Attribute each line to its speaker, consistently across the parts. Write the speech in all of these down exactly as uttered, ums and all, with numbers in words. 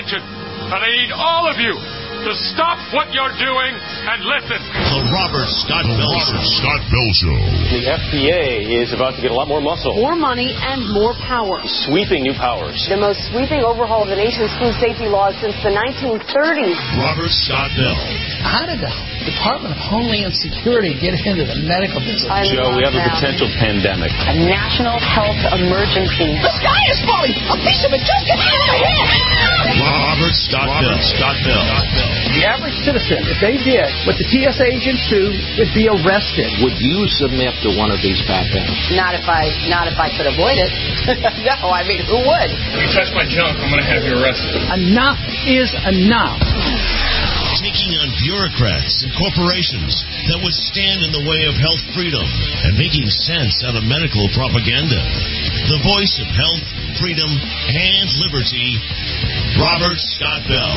Speaker 1: attention. And I need all of you to stop what you're doing and listen.
Speaker 2: The Robert Scott Bell Show. Scott Bell Show.
Speaker 3: The F D A is about to get a lot more muscle.
Speaker 4: More money and more power.
Speaker 3: Sweeping new powers.
Speaker 4: The most sweeping overhaul of the nation's food safety laws since the nineteen thirties.
Speaker 2: Robert Scott Bell.
Speaker 5: How did the Department of Homeland Security get into the medical business?
Speaker 3: I Joe, we have a potential pandemic.
Speaker 4: A national health emergency.
Speaker 5: The sky is falling! A piece of it just came out of my head!
Speaker 2: Robert Scott Bell. Scott Bell.
Speaker 5: The average citizen, if they did what the T S A agents do, would be arrested.
Speaker 6: Would you submit to one of these fat bands?
Speaker 4: Not if I, not if I could avoid it. No, I mean, who would?
Speaker 1: If you touch my junk, I'm going to have you arrested.
Speaker 5: Enough is enough.
Speaker 2: Taking on bureaucrats and corporations that would stand in the way of health freedom and making sense out of medical propaganda. The voice of health, freedom, and liberty, Robert Scott Bell.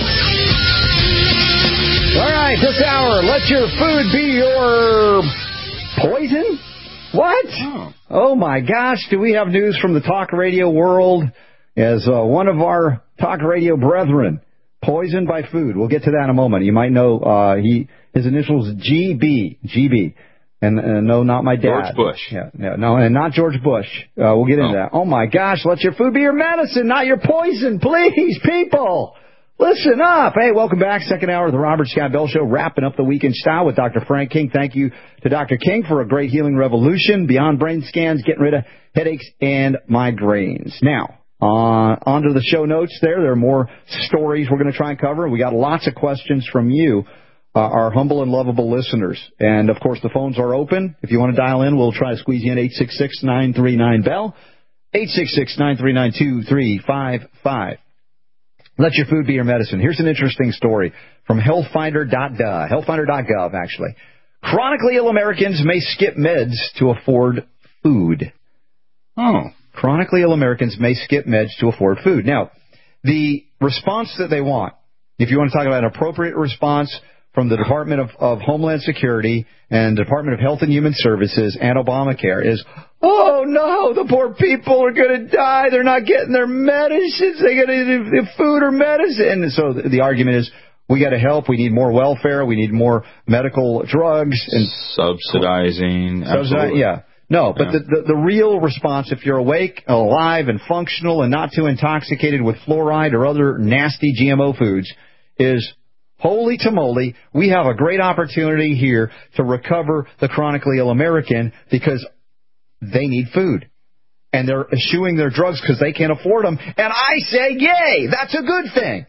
Speaker 7: All right, this hour, let your food be your poison? What? Oh, oh my gosh, do we have news from the talk radio world as uh, one of our talk radio brethren poisoned by food. We'll get to that in a moment. You might know uh, he his initials G B. G B. And uh, no, not my dad.
Speaker 3: George Bush.
Speaker 7: Yeah, yeah, no, and not George Bush. Uh, we'll get into
Speaker 3: oh.
Speaker 7: that. Oh, my gosh, let your food be your medicine, not your poison. Please, people, listen up. Hey, welcome back. Second hour of the Robert Scott Bell Show, wrapping up the week in style with Doctor Frank King. Thank you to Doctor King for a great healing revolution, beyond brain scans, getting rid of headaches and migraines. Now, Uh, onto the show notes there. There are more stories we're going to try and cover. We got lots of questions from you, uh, our humble and lovable listeners. And, of course, the phones are open. If you want to dial in, we'll try to squeeze you in. eight six six, nine three nine, B E L L. eight six six, nine three nine, two three five five. Let your food be your medicine. Here's an interesting story from healthfinder dot gov, healthfinder dot gov, actually. Chronically ill Americans may skip meds to afford food. Oh. Chronically ill Americans may skip meds to afford food. Now, the response that they want, if you want to talk about an appropriate response from the Department of, of Homeland Security and Department of Health and Human Services and Obamacare is, oh, no, the poor people are going to die. They're not getting their medicines. They're going to get food or medicine. And so the, the argument is, we got to help. We need more welfare. We need more medical drugs. And
Speaker 8: subsidizing.
Speaker 7: Subsidi- yeah. No, but yeah. the, the the real response, if you're awake, alive, and functional and not too intoxicated with fluoride or other nasty G M O foods, is holy tamale, we have a great opportunity here to recover the chronically ill American because they need food. And they're eschewing their drugs because they can't afford them. And I say, yay, that's a good thing.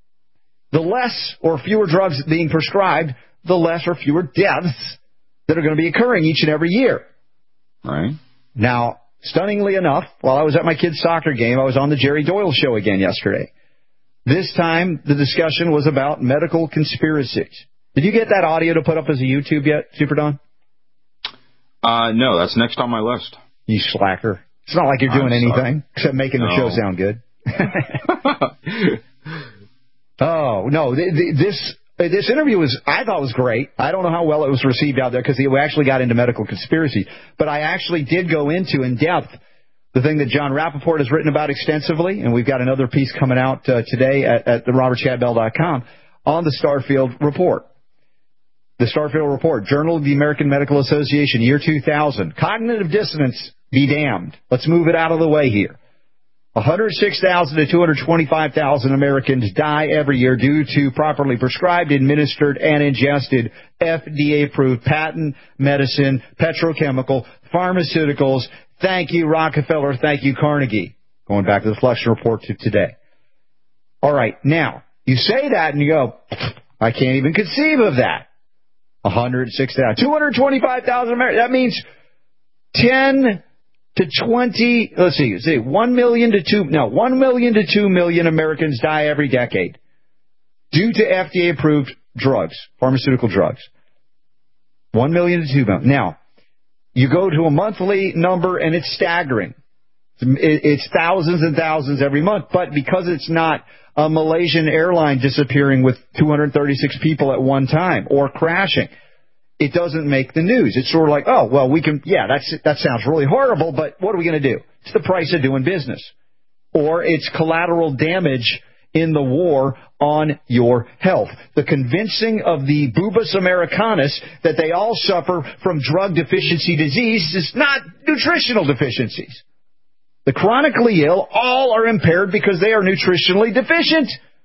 Speaker 7: The less or fewer drugs being prescribed, the less or fewer deaths that are going to be occurring each and every year.
Speaker 8: Right.
Speaker 7: Now, stunningly enough, while I was at my kid's soccer game, I was on the Jerry Doyle show again yesterday. This time, the discussion was about medical conspiracies. Did you get that audio to put up as a YouTube yet, Super Don?
Speaker 8: Uh, no, that's next on my list.
Speaker 7: You slacker. It's not like you're doing anything except making
Speaker 8: no.
Speaker 7: the show sound good. oh, no, th- th- this... This interview was, I thought was great. I don't know how well it was received out there because we actually got into medical conspiracy. But I actually did go into, in depth, the thing that John Rappaport has written about extensively, and we've got another piece coming out uh, today at, at the robert scott bell dot com on the Starfield Report. The Starfield Report, Journal of the American Medical Association, year two thousand. Cognitive dissonance, be damned. Let's move it out of the way here. one hundred six thousand to two hundred twenty-five thousand Americans die every year due to properly prescribed, administered, and ingested F D A-approved patent medicine, petrochemical, pharmaceuticals. Thank you, Rockefeller. Thank you, Carnegie. Going back to the Fleschner Report to today. All right. Now, you say that and you go, I can't even conceive of that. one hundred six thousand. two hundred twenty-five thousand Americans. That means ten... to twenty, let's see, see, one million to two, no, one million to two million Americans die every decade due to F D A-approved drugs, pharmaceutical drugs. One million to two million. Now, you go to a monthly number and it's staggering. It's thousands and thousands every month, but because it's not a Malaysian airline disappearing with two hundred thirty-six people at one time or crashing, it doesn't make the news. It's sort of like, oh, well, we can, yeah, that's that sounds really horrible, but what are we going to do? It's the price of doing business. Or it's collateral damage in the war on your health. The convincing of the Bubas Americanus that they all suffer from drug deficiency disease is not nutritional deficiencies. The chronically ill all are impaired because they are nutritionally deficient,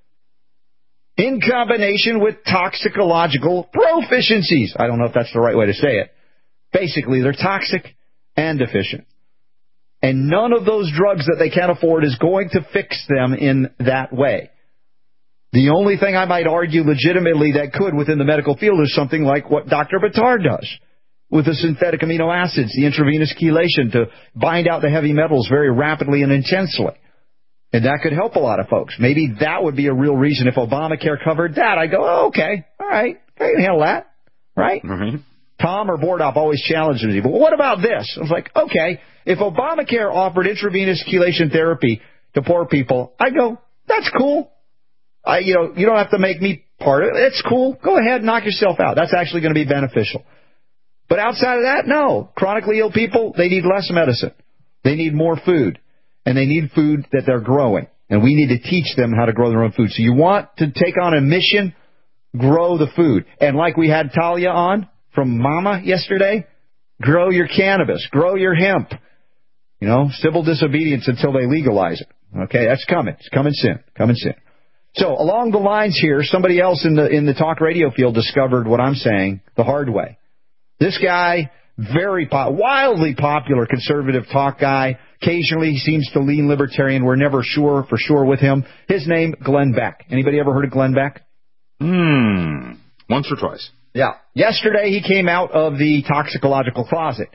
Speaker 7: in combination with toxicological proficiencies. I don't know if that's the right way to say it. Basically, they're toxic and deficient. And none of those drugs that they can't afford is going to fix them in that way. The only thing I might argue legitimately that could within the medical field is something like what Doctor Buttar does with the synthetic amino acids, the intravenous chelation to bind out the heavy metals very rapidly and intensely. And that could help a lot of folks. Maybe that would be a real reason if Obamacare covered that. I go, oh, okay, all right, I can handle that, right? Mm-hmm. Tom or Bordoff always challenges me, but what about this? I was like, okay, if Obamacare offered intravenous chelation therapy to poor people, I go, that's cool. I, you know, you don't have to make me part of it. It's cool. Go ahead, knock yourself out. That's actually going to be beneficial. But outside of that, no. Chronically ill people, they need less medicine. They need more food. And they need food that they're growing. And we need to teach them how to grow their own food. So you want to take on a mission, grow the food. And like we had Talia on from Mama yesterday, grow your cannabis, grow your hemp. You know, civil disobedience until they legalize it. Okay, that's coming. It's coming soon. Coming soon. So along the lines here, somebody else in the in the talk radio field discovered what I'm saying the hard way. This guy, very po- wildly popular conservative talk guy. Occasionally he seems to lean libertarian. We're never sure for sure with him. His name, Glenn Beck. Anybody ever heard of Glenn Beck?
Speaker 8: Hmm. Once or twice.
Speaker 7: Yeah. Yesterday he came out of the toxicological closet.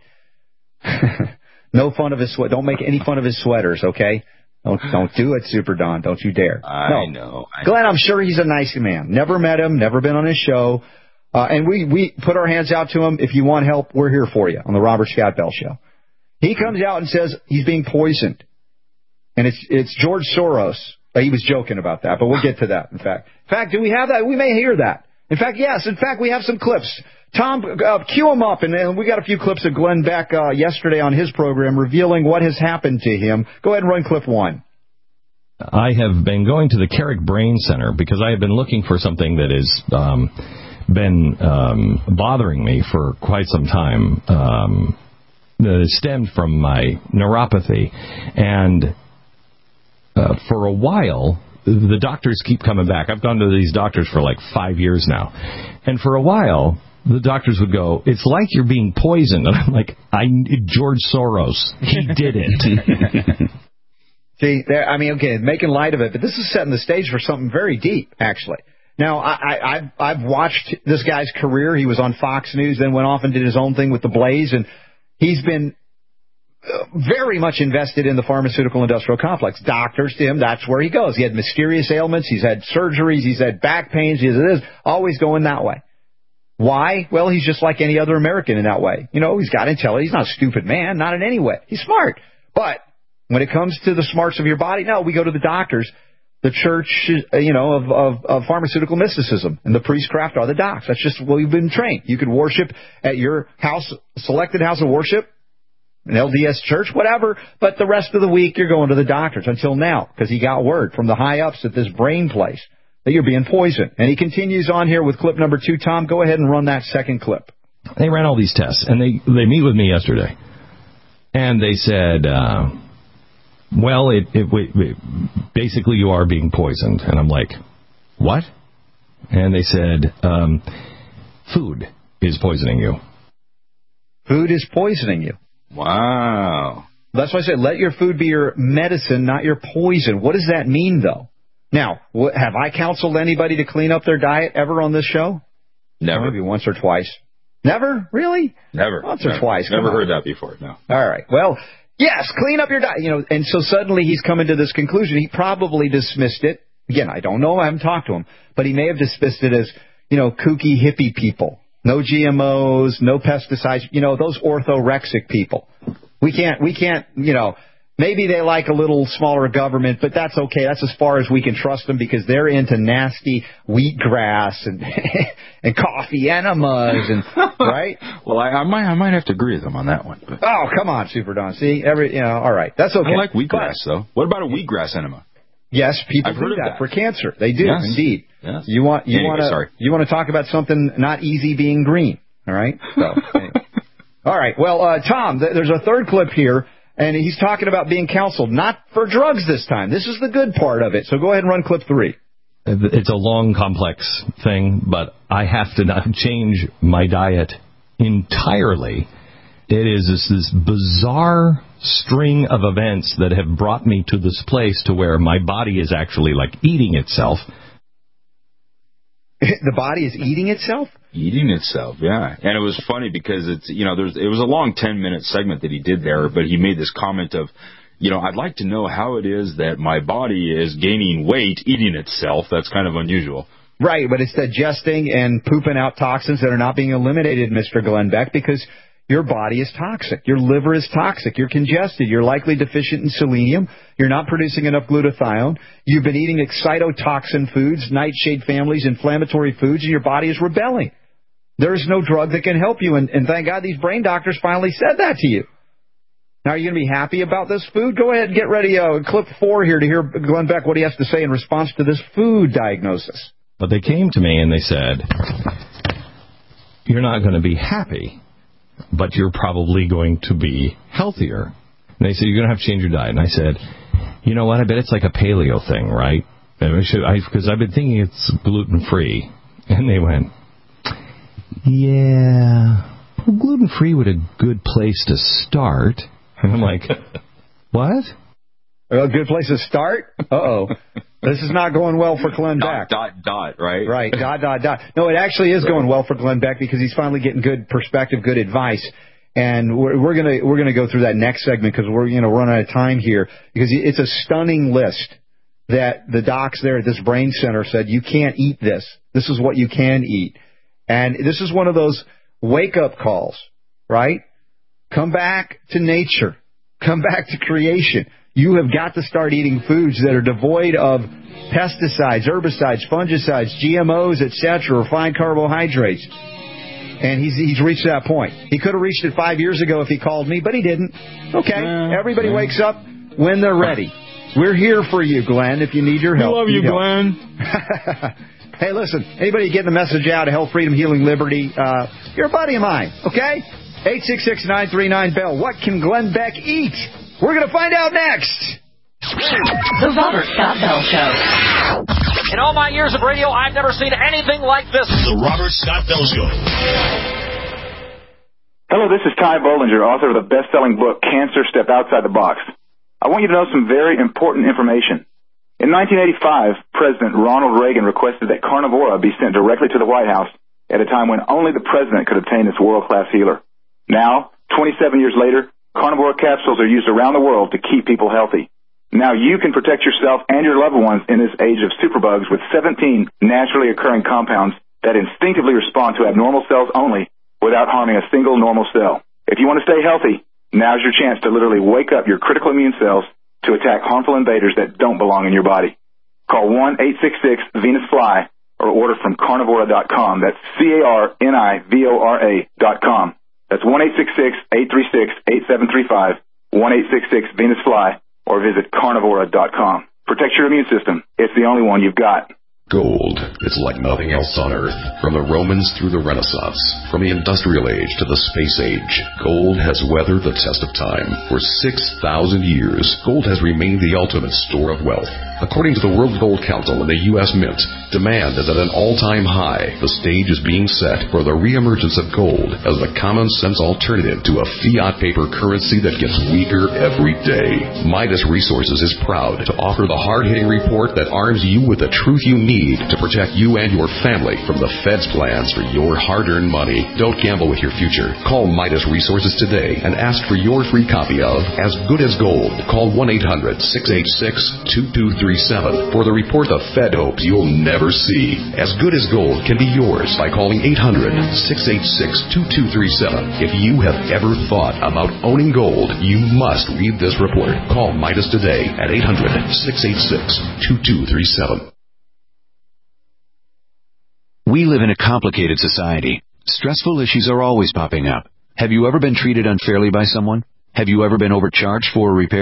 Speaker 7: No fun of his sweat. Don't make any fun of his sweaters, okay? Don't don't do it, Super Don. Don't you dare.
Speaker 8: I
Speaker 7: no.
Speaker 8: know. I
Speaker 7: Glenn,
Speaker 8: know.
Speaker 7: I'm sure he's a nice man. Never met him. Never been on his show. Uh, and we, we put our hands out to him. If you want help, we're here for you on the Robert Scott Bell Show. He comes out and says he's being poisoned. And it's it's George Soros. He was joking about that, but we'll get to that, in fact. In fact, do we have that? We may hear that. In fact, yes. In fact, we have some clips. Tom, uh, cue him up, and uh, we got a few clips of Glenn Beck uh, yesterday on his program revealing what has happened to him. Go ahead and run clip one.
Speaker 9: I have been going to the Carrick Brain Center because I have been looking for something that has um, been um, bothering me for quite some time. Um, that stemmed from my neuropathy. And uh, for a while, the doctors keep coming back. I've gone to these doctors for like five years now. And for a while, the doctors would go, it's like you're being poisoned. And I'm like, I George Soros. He did it.
Speaker 7: See, I mean, okay, making light of it, but this is setting the stage for something very deep, actually. Now, I, I, I've, I've watched this guy's career. He was on Fox News, then went off and did his own thing with The Blaze, and he's been very much invested in the pharmaceutical industrial complex. Doctors to him, that's where he goes. He had mysterious ailments. He's had surgeries. He's had back pains. He's this, always going that way. Why? Well, he's just like any other American in that way. You know, he's got intelligence. He's not a stupid man, not in any way. He's smart. But when it comes to the smarts of your body, no, we go to the doctors. The church, you know, of, of, of pharmaceutical mysticism, and the priestcraft are the docs. That's just what we've been trained. You could worship at your house, selected house of worship, an L D S church, whatever, but the rest of the week you're going to the doctors until now, because he got word from the high-ups at this brain place that you're being poisoned. And he continues on here with clip number two. Tom, go ahead and run that second clip.
Speaker 9: They ran all these tests, and they, they meet with me yesterday. And they said, uh, well, it, it, it basically you are being poisoned. And I'm like, what? And they said, um, food is poisoning you.
Speaker 7: Food is poisoning you.
Speaker 8: Wow.
Speaker 7: That's why I said let your food be your medicine, not your poison. What does that mean, though? Now, what, have I counseled anybody to clean up their diet ever on this show?
Speaker 8: Never.
Speaker 7: Maybe once or twice. Never? Really?
Speaker 8: Never.
Speaker 7: Once
Speaker 8: Never.
Speaker 7: or twice.
Speaker 8: Never
Speaker 7: Come
Speaker 8: heard
Speaker 7: on.
Speaker 8: that before, no.
Speaker 7: All right. Well, yes, clean up your diet. You know, and so suddenly he's coming to this conclusion. He probably dismissed it. Again, I don't know. I haven't talked to him. But he may have dismissed it as, you know, kooky hippie people. No G M Os, no pesticides, you know, those orthorexic people. We can't, we can't, you know, maybe they like a little smaller government, but that's okay. That's as far as we can trust them because they're into nasty wheatgrass and and coffee enemas and, right?
Speaker 8: Well, I, I might I might have to agree with them on that one. But.
Speaker 7: Oh, come on, Super Don. See, every, you know, all right. That's okay.
Speaker 8: I like wheatgrass, but, though. What about a wheatgrass enema?
Speaker 7: Yes, people
Speaker 8: I've
Speaker 7: do
Speaker 8: heard of
Speaker 7: that,
Speaker 8: that
Speaker 7: for cancer. They do,
Speaker 8: yes.
Speaker 7: indeed.
Speaker 8: Yes.
Speaker 7: You want you
Speaker 8: anyway,
Speaker 7: want to
Speaker 8: sorry.
Speaker 7: you want to talk about something not easy being green, all right? So, anyway. All right. Well, uh, Tom, th- there's a third clip here, and he's talking about being counseled, not for drugs this time. This is the good part of it. So go ahead and run clip three.
Speaker 9: It's a long, complex thing, but I have to not change my diet entirely. It is this, this bizarre string of events that have brought me to this place to where my body is actually like eating itself.
Speaker 7: The body is eating itself?
Speaker 8: Eating itself, yeah. And it was funny because it's, you know, there's it was a long ten-minute segment that he did there, but he made this comment of, you know, I'd like to know how it is that my body is gaining weight eating itself. That's kind of unusual.
Speaker 7: Right, but it's digesting and pooping out toxins that are not being eliminated, Mister Glenn Beck, because your body is toxic. Your liver is toxic. You're congested. You're likely deficient in selenium. You're not producing enough glutathione. You've been eating excitotoxin foods, nightshade families, inflammatory foods, and your body is rebelling. There is no drug that can help you, and, and thank God these brain doctors finally said that to you. Now, are you going to be happy about this food? Go ahead and get ready. Uh, clip four here to hear Glenn Beck what he has to say in response to this food diagnosis.
Speaker 9: But they came to me and they said, you're not going to be happy, but you're probably going to be healthier. And they said, you're going to have to change your diet. And I said, you know what? I bet it's like a paleo thing, right? Because I've been thinking it's gluten-free. And they went, yeah, well, gluten-free would be a good place to start. And I'm like, what?
Speaker 7: A good place to start? Uh-oh. This is not going well for Glenn
Speaker 8: Beck. Dot, dot, dot, right?
Speaker 7: Right, dot, dot, dot. No, it actually is going well for Glenn Beck because he's finally getting good perspective, good advice. And we're, we're gonna we're gonna go through that next segment because we're you know running out of time here because it's a stunning list that the docs there at this brain center said you can't eat this. This is what you can eat, and this is one of those wake up calls, right? Come back to nature. Come back to creation. You have got to start eating foods that are devoid of pesticides, herbicides, fungicides, G M Os, et cetera, refined carbohydrates. And he's he's reached that point. He could have reached it five years ago if he called me, but he didn't. Okay, uh, everybody uh, wakes up when they're ready. We're here for you, Glenn, if you need your help.
Speaker 8: We love you,
Speaker 7: you
Speaker 8: Glenn.
Speaker 7: Hey, listen, anybody getting the message out of health, freedom, healing, liberty, uh, you're a buddy of mine, okay? eight six six, nine three nine, B E L L. What can Glenn Beck eat? We're going to find out next.
Speaker 10: The Robert Scott Bell Show.
Speaker 11: In all my years of radio, I've never seen anything like this.
Speaker 2: The Robert Scott Bell Show.
Speaker 12: Hello, this is Ty Bollinger, author of the best-selling book, Cancer Step Outside the Box. I want you to know some very important information. In nineteen eighty-five, President Ronald Reagan requested that Carnivora be sent directly to the White House at a time when only the president could obtain this world-class healer. Now, twenty-seven years later, Carnivora capsules are used around the world to keep people healthy. Now you can protect yourself and your loved ones in this age of superbugs with seventeen naturally occurring compounds that instinctively respond to abnormal cells only without harming a single normal cell. If you want to stay healthy, now's your chance to literally wake up your critical immune cells to attack harmful invaders that don't belong in your body. Call one eight six six Venus Fly or order from carnivora dot com. That's C A R N I V O R A dot com. That's one eight six six, eight three six, eight seven three five, one eight six six Venus Fly, or visit carnivora dot com. Protect your immune system. It's the only one you've got.
Speaker 13: Gold. It's like nothing else on Earth. From the Romans through the Renaissance, from the Industrial Age to the Space Age, gold has weathered the test of time. For six thousand years, gold has remained the ultimate store of wealth. According to the World Gold Council and the U S Mint, demand is at an all-time high. The stage is being set for the reemergence of gold as the common-sense alternative to a fiat paper currency that gets weaker every day. Midas Resources is proud to offer the hard-hitting report that arms you with the truth you need to protect you and your family from the Fed's plans for your hard-earned money. Don't gamble with your future. Call Midas Resources today and ask for your free copy of As Good as Gold. Call one eight hundred, six eight six, two two three seven for the report the Fed hopes you'll never see. As Good as Gold can be yours by calling eight hundred, six eight six, two two three seven. If you have ever thought about owning gold, you must read this report. Call Midas today at eight hundred, six eight six, two two three seven.
Speaker 14: We live in a complicated society. Stressful issues are always popping up. Have you ever been treated unfairly by someone? Have you ever been overcharged for a repair?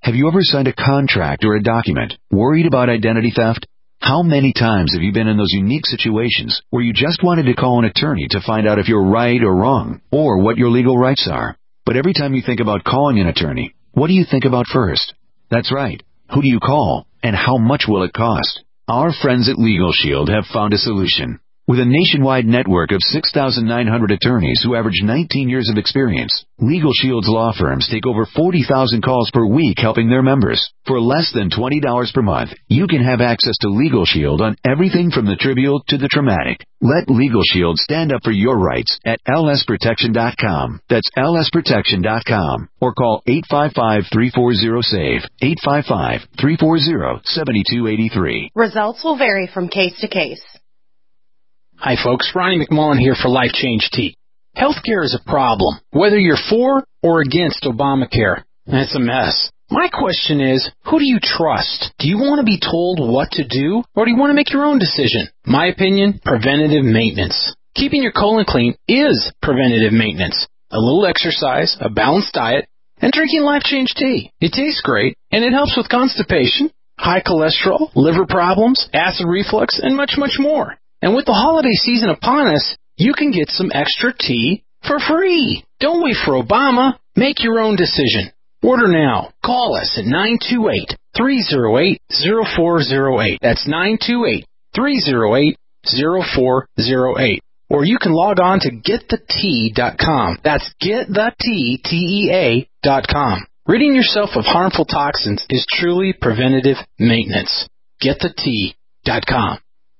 Speaker 14: Have you ever signed a contract or a document worried about identity theft? How many times have you been in those unique situations where you just wanted to call an attorney to find out if you're right or wrong, or what your legal rights are? But every time you think about calling an attorney, what do you think about first? That's right. Who do you call, and how much will it cost? Our friends at Legal Shield have found a solution. With a nationwide network of six thousand nine hundred attorneys who average nineteen years of experience, Legal Shield's law firms take over forty thousand calls per week helping their members. For less than twenty dollars per month, you can have access to Legal Shield on everything from the trivial to the traumatic. Let Legal Shield stand up for your rights at L S protection dot com. That's L S protection dot com. Or call eight five five, three four zero, S A V E, eight five five, three four zero, seven two eight three.
Speaker 4: Results will vary from case to case.
Speaker 6: Hi, folks. Ronnie McMullen here for Life Change Tea. Healthcare is a problem, whether you're for or against Obamacare. It's a mess. My question is, who do you trust? Do you want to be told what to do, or do you want to make your own decision? My opinion, preventative maintenance. Keeping your colon clean is preventative maintenance. A little exercise, a balanced diet, and drinking Life Change Tea. It tastes great, and it helps with constipation, high cholesterol, liver problems, acid reflux, and much, much more. And with the holiday season upon us, you can get some extra tea for free. Don't wait for Obama. Make your own decision. Order now. Call us at nine two eight, three oh eight, oh four oh eight. That's nine two eight, three oh eight, oh four oh eight. Or you can log on to get the tea dot com. That's get the tea, T E A, dot com. Ridding yourself of harmful toxins is truly preventative maintenance. get the tea dot com.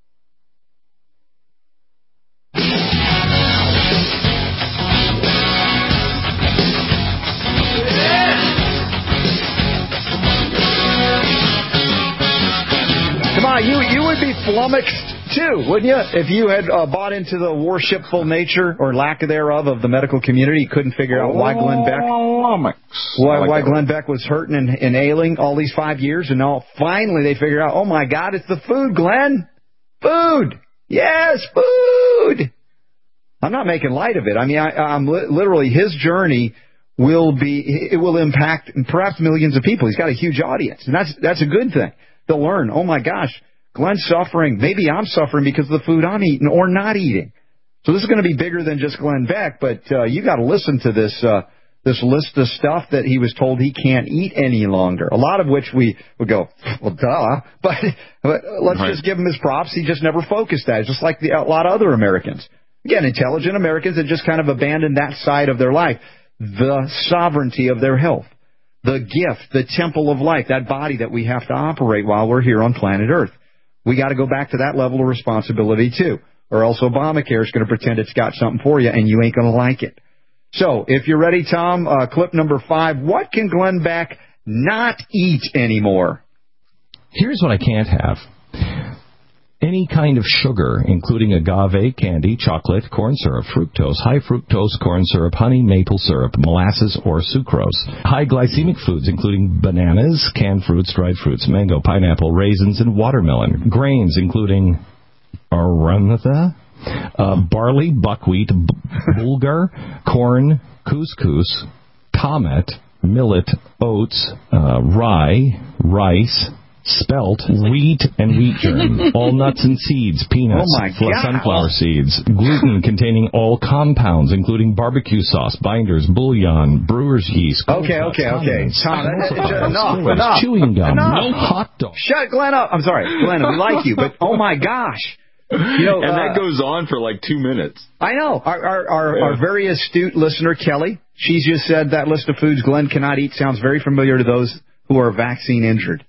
Speaker 7: Come on, you you would be flummoxed too, wouldn't you? If you had uh, bought into the worshipful nature or lack thereof of the medical community, couldn't figure out why Glenn Beck, why,
Speaker 8: like
Speaker 7: why Glenn Beck was hurting and, and ailing all these five years, and now finally they figure out, oh my God, it's the food, Glenn, food, yes, food. I'm not making light of it. I mean, I, I'm li- literally his journey will be it will impact perhaps millions of people. He's got a huge audience, and that's that's a good thing. They'll learn, oh, my gosh, Glenn's suffering. Maybe I'm suffering because of the food I'm eating or not eating. So this is going to be bigger than just Glenn Beck, but uh, you got to listen to this uh, this list of stuff that he was told he can't eat any longer, a lot of which we would go, well, duh, but, but let's right. just give him his props. He just never focused that, just like the, a lot of other Americans. Again, intelligent Americans that just kind of abandoned that side of their life, the sovereignty of their health. The gift, the temple of life, that body that we have to operate while we're here on planet Earth. We got to go back to that level of responsibility, too, or else Obamacare is going to pretend it's got something for you, and you ain't going to like it. So, if you're ready, Tom, uh, clip number five, what can Glenn Beck not eat anymore?
Speaker 9: Here's what I can't have. Any kind of sugar, including agave, candy, chocolate, corn syrup, fructose, high fructose corn syrup, honey, maple syrup, molasses, or sucrose. High glycemic foods, including bananas, canned fruits, dried fruits, mango, pineapple, raisins, and watermelon. Grains, including arantha, uh, barley, buckwheat, b- bulgur, corn, couscous, comet, millet, oats, uh, rye, rice, spelt, wheat, and wheat germ, all nuts and seeds, peanuts,
Speaker 7: oh my God.
Speaker 9: sunflower seeds, gluten containing all compounds, including barbecue sauce, binders, bouillon, brewer's yeast.
Speaker 7: Okay, okay, okay. Tom, that's enough, enough,
Speaker 9: chewing gum,
Speaker 7: enough.
Speaker 9: no hot dog.
Speaker 7: Shut Glenn up. I'm sorry, Glenn, we like you, but oh my gosh. You know,
Speaker 8: and
Speaker 7: uh,
Speaker 8: that goes on for like two minutes.
Speaker 7: I know. Our our, our,
Speaker 8: yeah.
Speaker 7: our very astute listener, Kelly, she's just said that list of foods Glenn cannot eat sounds very familiar to those who are vaccine injured.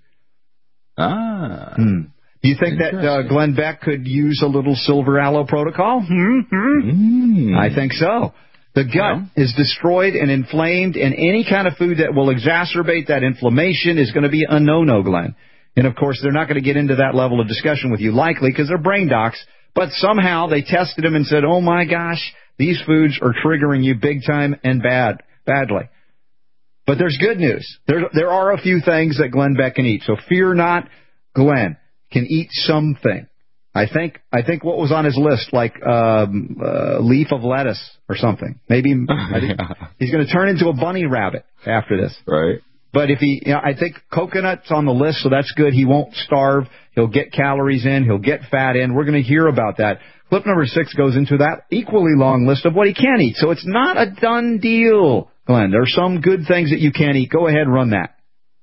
Speaker 8: Ah.
Speaker 7: Hmm. Do you think that uh, Glenn Beck could use a little silver aloe protocol? Hmm? Hmm? Mm. I think so. The gut yeah. is destroyed and inflamed, and any kind of food that will exacerbate that inflammation is going to be a no-no, Glenn. And, of course, they're not going to get into that level of discussion with you, likely, because they're brain docs. But somehow they tested them and said, oh, my gosh, these foods are triggering you big time and bad, badly. But there's good news. There, there are a few things that Glenn Beck can eat. So fear not, Glenn can eat something. I think I think what was on his list, like um, a leaf of lettuce or something. Maybe I think he's going to turn into a bunny rabbit after this.
Speaker 8: Right.
Speaker 7: But if he, you know, I think coconut's on the list, so that's good. He won't starve. He'll get calories in. He'll get fat in. We're going to hear about that. Clip number six goes into that equally long list of what he can eat. So it's not a done deal, Glenn. There are some good things that you can eat. Go ahead and run that.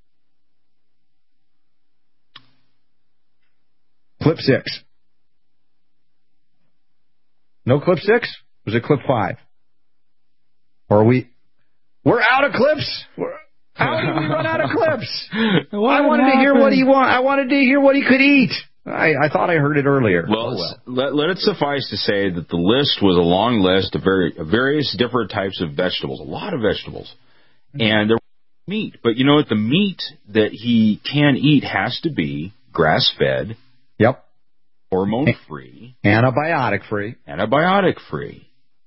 Speaker 7: Clip six. No clip six? Was it clip five? Or are we... We're out of clips? We're... How did we run out of clips?
Speaker 8: What
Speaker 7: I wanted
Speaker 8: happened?
Speaker 7: to hear what he want. I wanted to hear what he could eat. I, I thought I heard it earlier.
Speaker 8: Well,
Speaker 7: oh, well.
Speaker 8: Let, let it suffice to say that the list was a long list of very of various different types of vegetables, a lot of vegetables, and there was meat. But you know what? The meat that he can eat has to be grass-fed.
Speaker 7: Yep.
Speaker 8: Hormone-free.
Speaker 7: Antibiotic-free.
Speaker 8: Antibiotic-free.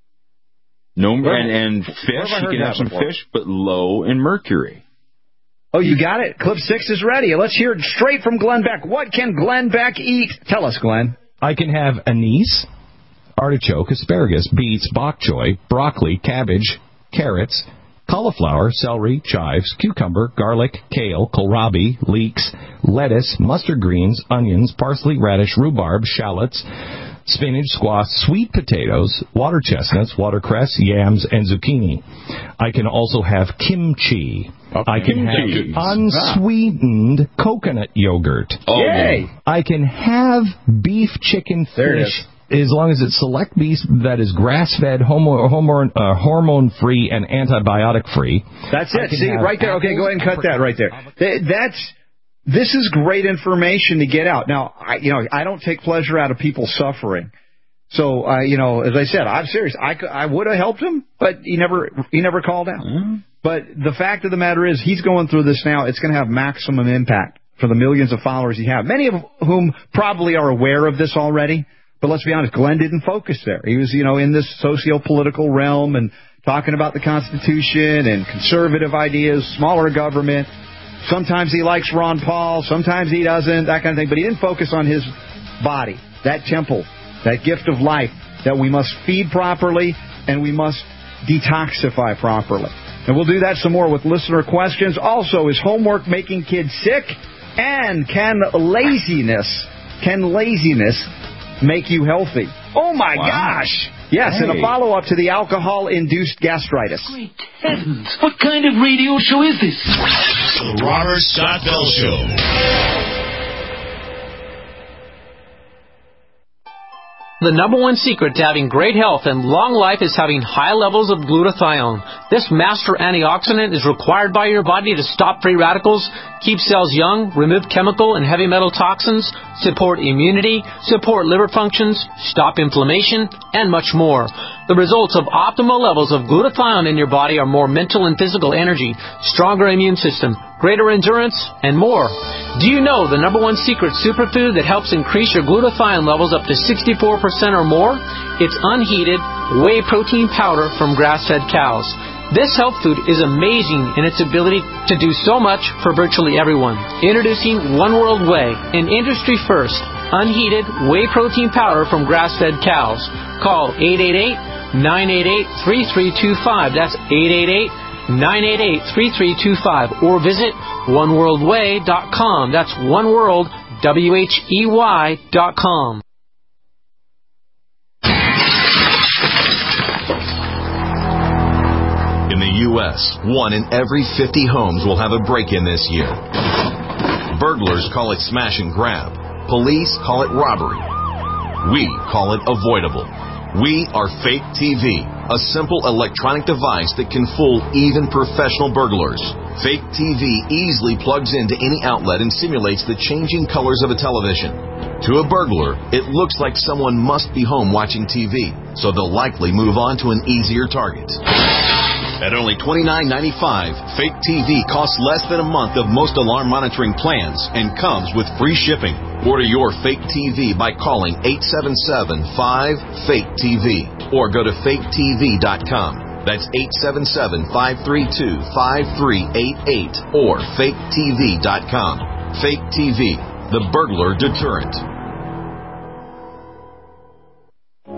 Speaker 8: No, and, and fish, you can have some before? fish, but low in mercury.
Speaker 7: Oh, you got it. Clip six is ready. Let's hear it straight from Glenn Beck. What can Glenn Beck eat? Tell us, Glenn.
Speaker 9: I can have anise, artichoke, asparagus, beets, bok choy, broccoli, cabbage, carrots, cauliflower, celery, chives, cucumber, garlic, kale, kohlrabi, leeks, lettuce, mustard greens, onions, parsley, radish, rhubarb, shallots, spinach, squash, sweet potatoes, water chestnuts, watercress, yams, and zucchini. I can also have kimchi. Okay. I can kimchi. have unsweetened ah. coconut yogurt.
Speaker 7: Oh, Yay!
Speaker 9: I can have beef, chicken, fish, as long as it's select beef that is grass-fed, homo, hormone, uh, hormone-free, and antibiotic-free.
Speaker 7: That's it. See, right there. Okay, go ahead and cut that right there. That's... This is great information to get out. Now, I, you know, I don't take pleasure out of people suffering. So, uh, you know, as I said, I'm serious. I, could, I would have helped him, but he never he never called out. Mm-hmm. But the fact of the matter is he's going through this now. It's going to have maximum impact for the millions of followers he has, many of whom probably are aware of this already. But let's be honest, Glenn didn't focus there. He was, you know, in this socio-political realm and talking about the Constitution and conservative ideas, smaller government. Sometimes he likes Ron Paul, sometimes he doesn't, that kind of thing. But he didn't focus on his body, that temple, that gift of life that we must feed properly and we must detoxify properly. And we'll do that some more with listener questions. Also, is homework making kids sick? And can laziness, can laziness make you healthy? Oh, my wow. gosh! Yes, hey. And a follow-up to the alcohol-induced gastritis.
Speaker 15: Great heavens! What kind of radio show is this?
Speaker 2: The Robert Scott Bell Show.
Speaker 11: The number one secret to having great health and long life is having high levels of glutathione. This master antioxidant is required by your body to stop free radicals, keep cells young, remove chemical and heavy metal toxins, support immunity, support liver functions, stop inflammation, and much more. The results of optimal levels of glutathione in your body are more mental and physical energy, stronger immune system, greater endurance, and more. Do you know the number one secret superfood that helps increase your glutathione levels up to sixty-four percent or more? It's unheated whey protein powder from grass-fed cows. This health food is amazing in its ability to do so much for virtually everyone. Introducing One World Whey, an industry first, unheated whey protein powder from grass-fed cows. Call eight eight eight, nine eight eight, three three two five. That's eight eight eight, nine eight eight, three three two five. Or visit one world way dot com. That's oneworld, W H E Y dot com.
Speaker 16: In the U S, one in every fifty homes will have a break-in this year. Burglars call it smash and grab. Police call it robbery. We call it avoidable. We are Fake T V, a simple electronic device that can fool even professional burglars. Fake T V easily plugs into any outlet and simulates the changing colors of a television. To a burglar, it looks like someone must be home watching T V, so they'll likely move on to an easier target. At only twenty-nine ninety-five, Fake T V costs less than a month of most alarm monitoring plans and comes with free shipping. Order your Fake T V by calling eight seven seven, five, fake T V or go to fake T V dot com. That's eight seven seven, five three two, five three eight eight or fake T V dot com. Fake T V, the burglar deterrent.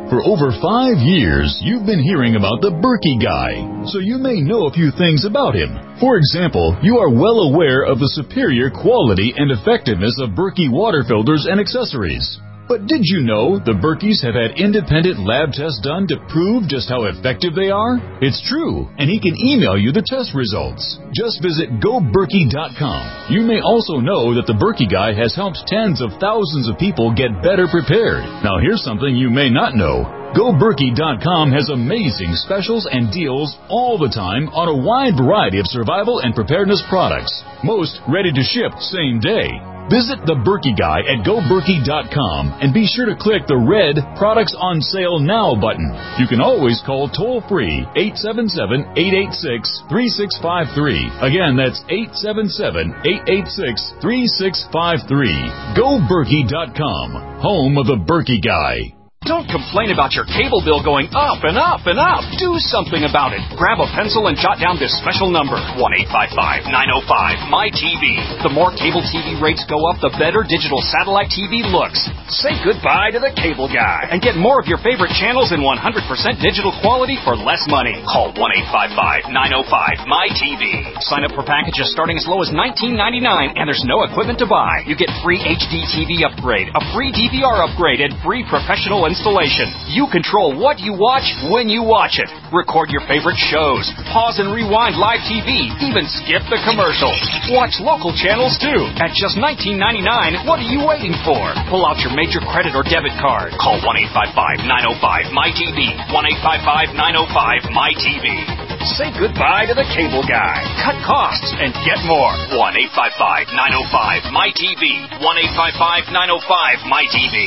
Speaker 17: For over five years, you've been hearing about the Berkey Guy, so you may know a few things about him. For example, you are well aware of the superior quality and effectiveness of Berkey water filters and accessories. But did you know the Berkeys have had independent lab tests done to prove just how effective they are? It's true, and he can email you the test results. Just visit go berkey dot com. You may also know that the Berkey Guy has helped tens of thousands of people get better prepared. Now here's something you may not know. go berkey dot com has amazing specials and deals all the time on a wide variety of survival and preparedness products. Most ready to ship same day. Visit the Berkey Guy at go berkey dot com and be sure to click the red Products on Sale Now button. You can always call toll-free eight seven seven, eight eight six, three six five three. Again, that's eight seven seven, eight eight six, three six five three. go berkey dot com, home of the Berkey Guy.
Speaker 18: Don't complain about your cable bill going up and up and up. Do something about it. Grab a pencil and jot down this special number, one eight five five, nine oh five, M Y T V. The more cable T V rates go up, the better digital satellite T V looks. Say goodbye to the cable guy and get more of your favorite channels in one hundred percent digital quality for less money. Call one eight five five, nine oh five, M Y T V. Sign up for packages starting as low as nineteen ninety-nine, and there's no equipment to buy. You get free H D T V upgrade, a free D V R upgrade, and free professional installation. You control what you watch when you watch it. Record your favorite shows. Pause and rewind live T V. Even skip the commercials. Watch local channels too. At just nineteen ninety-nine, what are you waiting for? Pull out your major credit or debit card. Call one eight five five, nine oh five, M Y T V. one eight five five, nine oh five, M Y T V. Say goodbye to the cable guy. Cut costs and get more. one eight five five, nine oh five, M Y T V. one eight five five, nine oh five, M Y T V.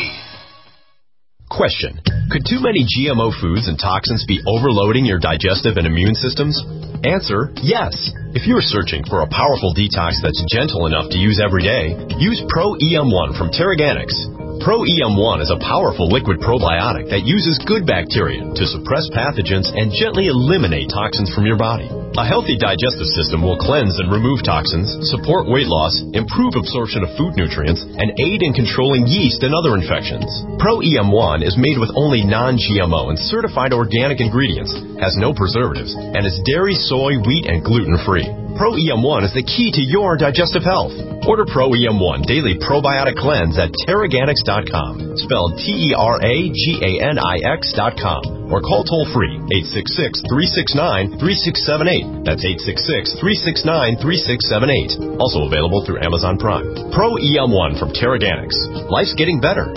Speaker 19: Question. Could too many G M O foods and toxins be overloading your digestive and immune systems? Answer, yes. If you're searching for a powerful detox that's gentle enough to use every day, use Pro E M one from Terraganics. Pro E M one is a powerful liquid probiotic that uses good bacteria to suppress pathogens and gently eliminate toxins from your body. A healthy digestive system will cleanse and remove toxins, support weight loss, improve absorption of food nutrients, and aid in controlling yeast and other infections. Pro E M one is made with only non-G M O and certified organic ingredients, has no preservatives, and is dairy, soy, wheat, and gluten-free. Pro E M one is the key to your digestive health. Order Pro E M one Daily Probiotic Cleanse at Terraganics dot com, spelled T E R A G A N I X dot com, or call toll-free eight six six, three six nine, three six seven eight. That's eight six six, three six nine, three six seven eight. Also available through Amazon Prime. Pro E M one from Terraganics. Life's getting better.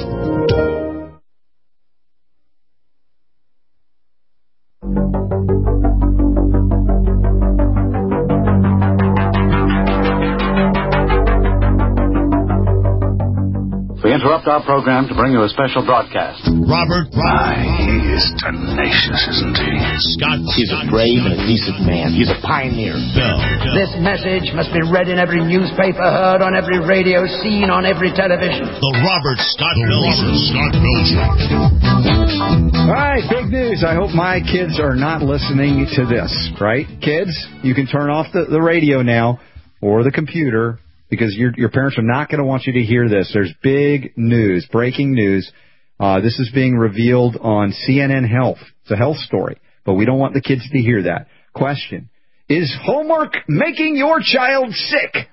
Speaker 20: We interrupt our program to bring you a special broadcast.
Speaker 2: Robert
Speaker 21: Why, he is tenacious, isn't he?
Speaker 2: Scott.
Speaker 22: He's a brave and a decent man. He's a pioneer.
Speaker 2: Bell.
Speaker 5: This message must be read in every newspaper, heard on every radio, seen on every television.
Speaker 2: The Robert Scott Bell Show. Scott Bell Show.
Speaker 7: All right, big news. I hope my kids are not listening to this, right? Kids, you can turn off the, the radio now or the computer, because your your parents are not going to want you to hear this. There's big news, breaking news. Uh, this is being revealed on C N N Health. It's a health story, but we don't want the kids to hear that. Question. Is homework making your child sick?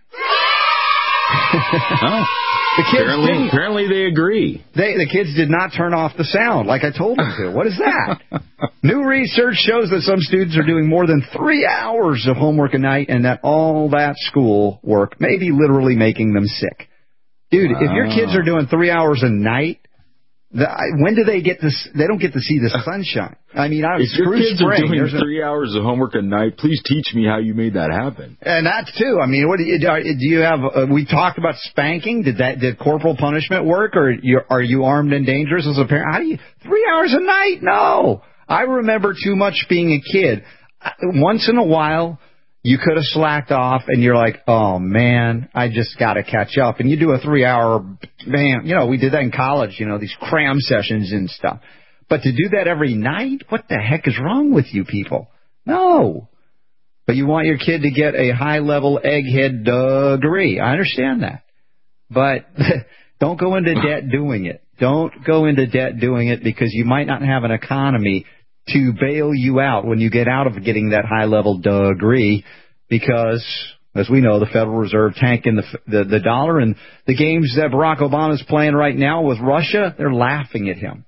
Speaker 8: Oh.
Speaker 7: The kids
Speaker 8: apparently,
Speaker 7: didn't.
Speaker 8: apparently they agree.
Speaker 7: They, the kids did not turn off the sound like I told them to. What is that? New research shows that some students are doing more than three hours of homework a night, and that all that school work may be literally making them sick. Dude, wow. If your kids are doing three hours a night, the, when do they get this? They don't get to see the sunshine. I mean, I
Speaker 8: if your kids
Speaker 7: spring,
Speaker 8: are doing
Speaker 7: a,
Speaker 8: three hours of homework a night, please teach me how you made that happen.
Speaker 7: And that too. I mean, what do you do? You have? Uh, we talked about spanking. Did that? Did corporal punishment work, or you, are you armed and dangerous as a parent? How do you? Three hours a night? No. I remember too much being a kid. Once in a while, you could have slacked off, and you're like, oh, man, I just got to catch up. And you do a three-hour, man, you know, we did that in college, you know, these cram sessions and stuff. But to do that every night, what the heck is wrong with you people? No. But you want your kid to get a high-level egghead degree. I understand that. But don't go into debt doing it. Don't go into debt doing it because you might not have an economy to bail you out when you get out of getting that high-level degree because, as we know, the Federal Reserve tanking the, the, the dollar and the games that Barack Obama is playing right now with Russia, they're laughing at him.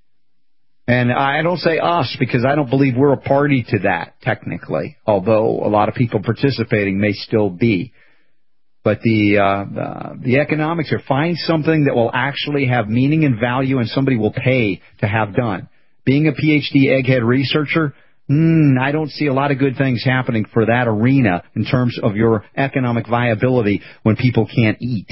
Speaker 7: And I don't say us because I don't believe we're a party to that, technically, although a lot of people participating may still be. But the, uh, the the economics here, find something that will actually have meaning and value and somebody will pay to have done. Being a P H D egghead researcher, mm, I don't see a lot of good things happening for that arena in terms of your economic viability when people can't eat.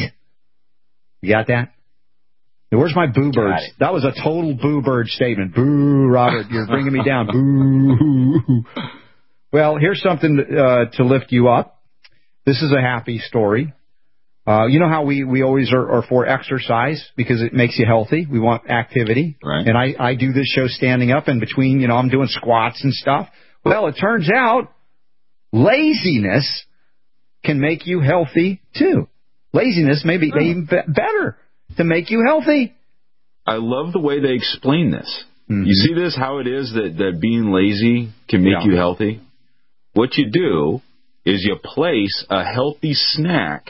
Speaker 7: You got that? Where's my boo birds? That was a total boo bird statement. Boo, Robert, you're bringing me down. Boo. Well, here's something uh, to lift you up. This is a happy story. Uh, you know how we, we always are, are for exercise because it makes you healthy. We want activity.
Speaker 8: Right.
Speaker 7: And I, I do this show standing up in between, you know, I'm doing squats and stuff. Well, it turns out laziness can make you healthy, too. Laziness may be even be- better. To make you healthy.
Speaker 8: I love the way they explain this.
Speaker 7: Mm-hmm.
Speaker 8: You see this, how it is that, that being lazy can make
Speaker 7: yeah.
Speaker 8: you healthy? What you do is you place a healthy snack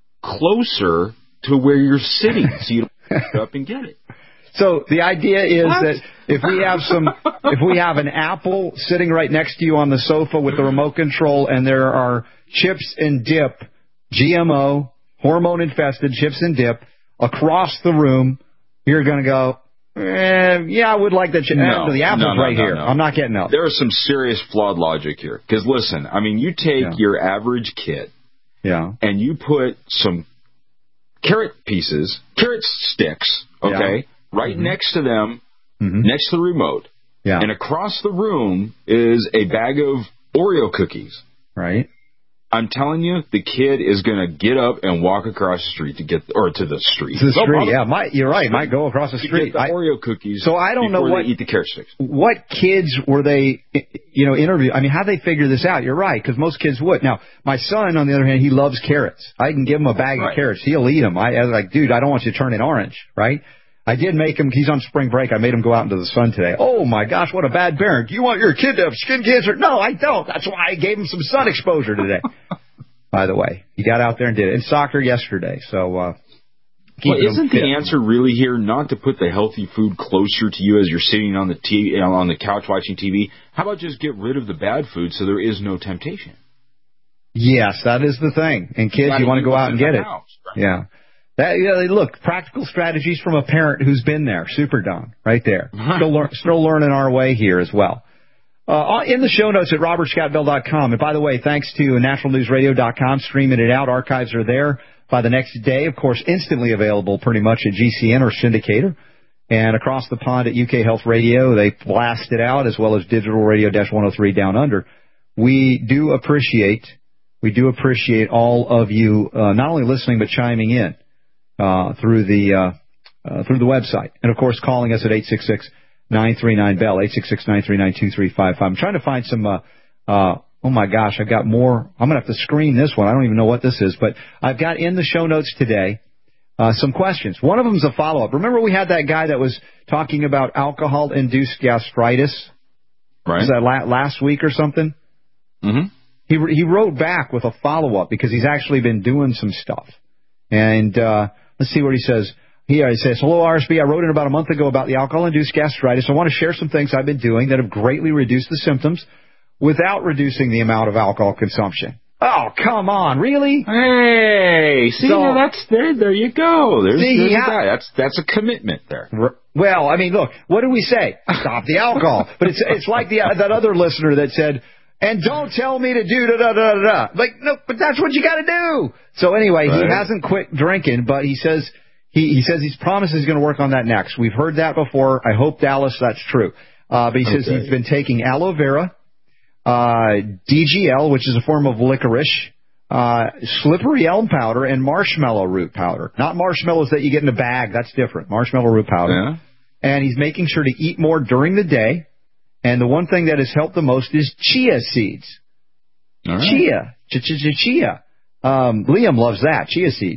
Speaker 8: closer to where you're sitting so you don't get up and get it.
Speaker 7: So the idea is
Speaker 8: what?
Speaker 7: that if we have some, if we have an apple sitting right next to you on the sofa with the remote control and there are chips and dip, G M O, hormone-infested chips and dip, across the room, you're going to go, eh, yeah, I would like that. Ch-
Speaker 8: no,
Speaker 7: the apple's
Speaker 8: no, no,
Speaker 7: right
Speaker 8: no,
Speaker 7: here.
Speaker 8: No.
Speaker 7: I'm not getting up.
Speaker 8: There is some serious flawed logic here. Because, listen, I mean, you take
Speaker 7: yeah.
Speaker 8: your average kid
Speaker 7: yeah.
Speaker 8: and you put some carrot pieces, carrot sticks, okay, yeah. right
Speaker 7: mm-hmm.
Speaker 8: next to them,
Speaker 7: mm-hmm.
Speaker 8: next to the remote.
Speaker 7: Yeah.
Speaker 8: And across the room is a bag of Oreo cookies.
Speaker 7: Right.
Speaker 8: I'm telling you, the kid is going to get up and walk across the street to get, or to the street.
Speaker 7: To the
Speaker 8: no,
Speaker 7: street,
Speaker 8: probably,
Speaker 7: yeah. Might, you're right. Might go across the
Speaker 8: to
Speaker 7: street.
Speaker 8: Get the
Speaker 7: I,
Speaker 8: Oreo cookies.
Speaker 7: So I don't know what
Speaker 8: they eat the carrot sticks.
Speaker 7: What kids were they, you know, interview? I mean, how they figure this out? You're right, because most kids would. Now, my son, on the other hand, he loves carrots. I can give him a bag
Speaker 8: right.
Speaker 7: of carrots. He'll eat them. I, I was like, dude, I don't want you to turn it orange, right? I did make him, he's on spring break, I made him go out into the sun today. Oh, my gosh, what a bad parent. Do you want your kid to have skin cancer? No, I don't. That's why I gave him some sun exposure today. By the way, he got out there and did it. In soccer yesterday, so... Uh,
Speaker 8: well, isn't the answer really here not to put the healthy food closer to you as you're sitting on the T V, on the couch watching T V? How about just get rid of the bad food so there is no temptation?
Speaker 7: Yes, that is the thing. And kids, you want to go out and get it.
Speaker 8: House, right?
Speaker 7: Yeah. That, you know, look, practical strategies from a parent who's been there. Super Don, right there. Still, lear- still learning our way here as well. Uh, in the show notes at robert scott bell dot com. And by the way, thanks to natural news radio dot com, streaming it out. Archives are there by the next day. Of course, instantly available pretty much at G C N or Syndicator. And across the pond at U K Health Radio, they blast it out, as well as Digital Radio one oh three Down Under. We do appreciate, we do appreciate all of you uh, not only listening but chiming in uh, through the uh, uh, through the website, and of course calling us at eight six six, nine three nine, B E L L, eight six six, nine three nine, two three five five. I'm trying to find some. Uh, uh, oh my gosh, I've got more. I'm gonna have to screen this one. I don't even know what this is, but I've got in the show notes today. Uh, some questions. One of them is a follow-up. Remember we had that guy that was talking about alcohol-induced gastritis?
Speaker 8: Right.
Speaker 7: Was that la- last week or something?
Speaker 8: Mm-hmm.
Speaker 7: He re- he wrote back with a follow-up because he's actually been doing some stuff. And uh, let's see what he says. Here he says, hello, R S B. I wrote in about a month ago about the alcohol-induced gastritis. I want to share some things I've been doing that have greatly reduced the symptoms without reducing the amount of alcohol consumption. Oh, come on, really?
Speaker 8: Hey, see, so, well, that's there. There you go. There's,
Speaker 7: see,
Speaker 8: there's
Speaker 7: yeah.
Speaker 8: a guy. That's that's a commitment there.
Speaker 7: Well, I mean, look, what do we say? Stop the alcohol. But it's it's like the that other listener that said, and don't tell me to do da da da da da. Like, no, but that's what you got to do. So anyway, right. He hasn't quit drinking, but he says he he says he's promised he's going to work on that next. We've heard that before. I hope, Dallas, that's true. Uh, but he says okay. He's been taking aloe vera. Uh, D G L, which is a form of licorice, uh, slippery elm powder, and marshmallow root powder. Not marshmallows that you get in a bag. That's different. Marshmallow root powder.
Speaker 8: Yeah.
Speaker 7: And he's making sure to eat more during the day. And the one thing that has helped the most is chia seeds.
Speaker 8: All right.
Speaker 7: Chia. Ch-ch-ch-chia. Um, Liam loves that. Chia seeds.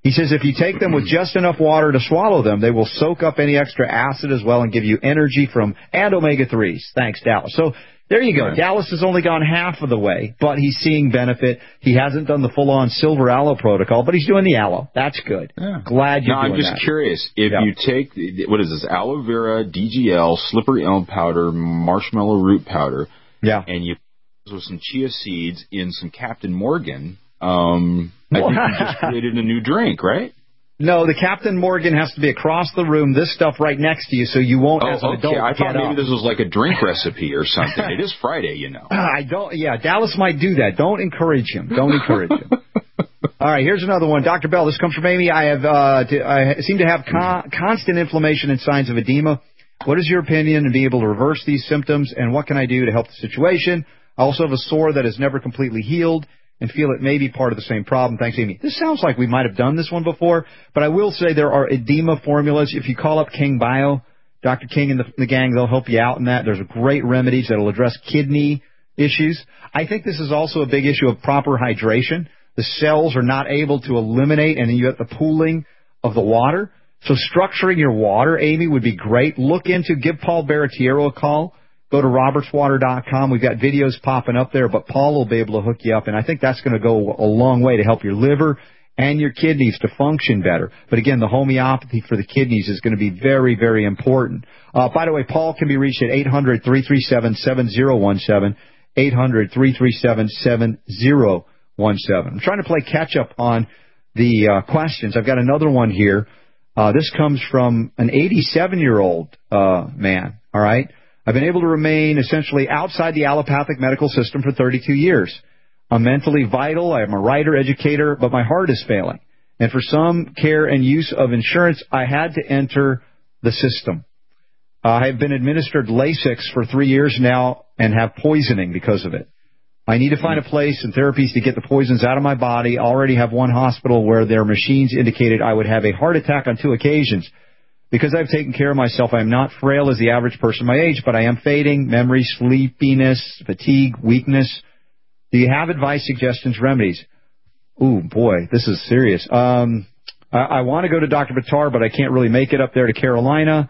Speaker 7: He says if you take them with just enough water to swallow them, they will soak up any extra acid as well and give you energy from and omega threes. Thanks, Dallas. So there you go. Right. Dallas has only gone half of the way, but he's seeing benefit. He hasn't done the full-on silver aloe protocol, but he's doing the aloe. That's good. Yeah. Glad you're
Speaker 8: now,
Speaker 7: doing
Speaker 8: I'm just
Speaker 7: that.
Speaker 8: curious. If yeah. you take, what is this, aloe vera, D G L, slippery elm powder, marshmallow root powder,
Speaker 7: yeah.
Speaker 8: and you put with some chia seeds in some Captain Morgan, um, I think you just created a new drink, right?
Speaker 7: No, the Captain Morgan has to be across the room, this stuff right next to you, so you won't,
Speaker 8: oh,
Speaker 7: as an
Speaker 8: okay.
Speaker 7: adult,
Speaker 8: I thought maybe
Speaker 7: up.
Speaker 8: this was like a drink recipe or something. It is Friday, you know.
Speaker 7: I don't, yeah, Dallas might do that. Don't encourage him. Don't encourage him. All right, here's another one. Doctor Bell, this comes from Amy. I have, uh, to, I seem to have con- constant inflammation and signs of edema. What is your opinion on being able to reverse these symptoms, and what can I do to help the situation? I also have a sore that has never completely healed and feel it may be part of the same problem. Thanks, Amy. This sounds like we might have done this one before, but I will say there are edema formulas. If you call up King Bio, Doctor King and the, the gang, they'll help you out in that. There's great remedies that will address kidney issues. I think this is also a big issue of proper hydration. The cells are not able to eliminate, and then you have the pooling of the water. So structuring your water, Amy, would be great. Look into, give Paul Baratiero a call. Go to roberts water dot com. We've got videos popping up there, but Paul will be able to hook you up, and I think that's going to go a long way to help your liver and your kidneys to function better. But again, the homeopathy for the kidneys is going to be very, very important. Uh, by the way, Paul can be reached at eight hundred, three three seven, seven zero one seven, eight hundred, three three seven, seven zero one seven. I'm trying to play catch-up on the uh, questions. I've got another one here. Uh, this comes from an eighty-seven-year-old uh, man, all right? I've been able to remain essentially outside the allopathic medical system for thirty-two years. I'm mentally vital. I'm a writer, educator, but my heart is failing. And for some care and use of insurance, I had to enter the system. Uh, I have been administered Lasix for three years now and have poisoning because of it. I need to find a place and therapies to get the poisons out of my body. I already have one hospital where their machines indicated I would have a heart attack on two occasions. Because I've taken care of myself, I am not frail as the average person my age, but I am fading, memory, sleepiness, fatigue, weakness. Do you have advice, suggestions, remedies? Ooh, boy, this is serious. Um, I, I want to go to Doctor Batar, but I can't really make it up there to Carolina.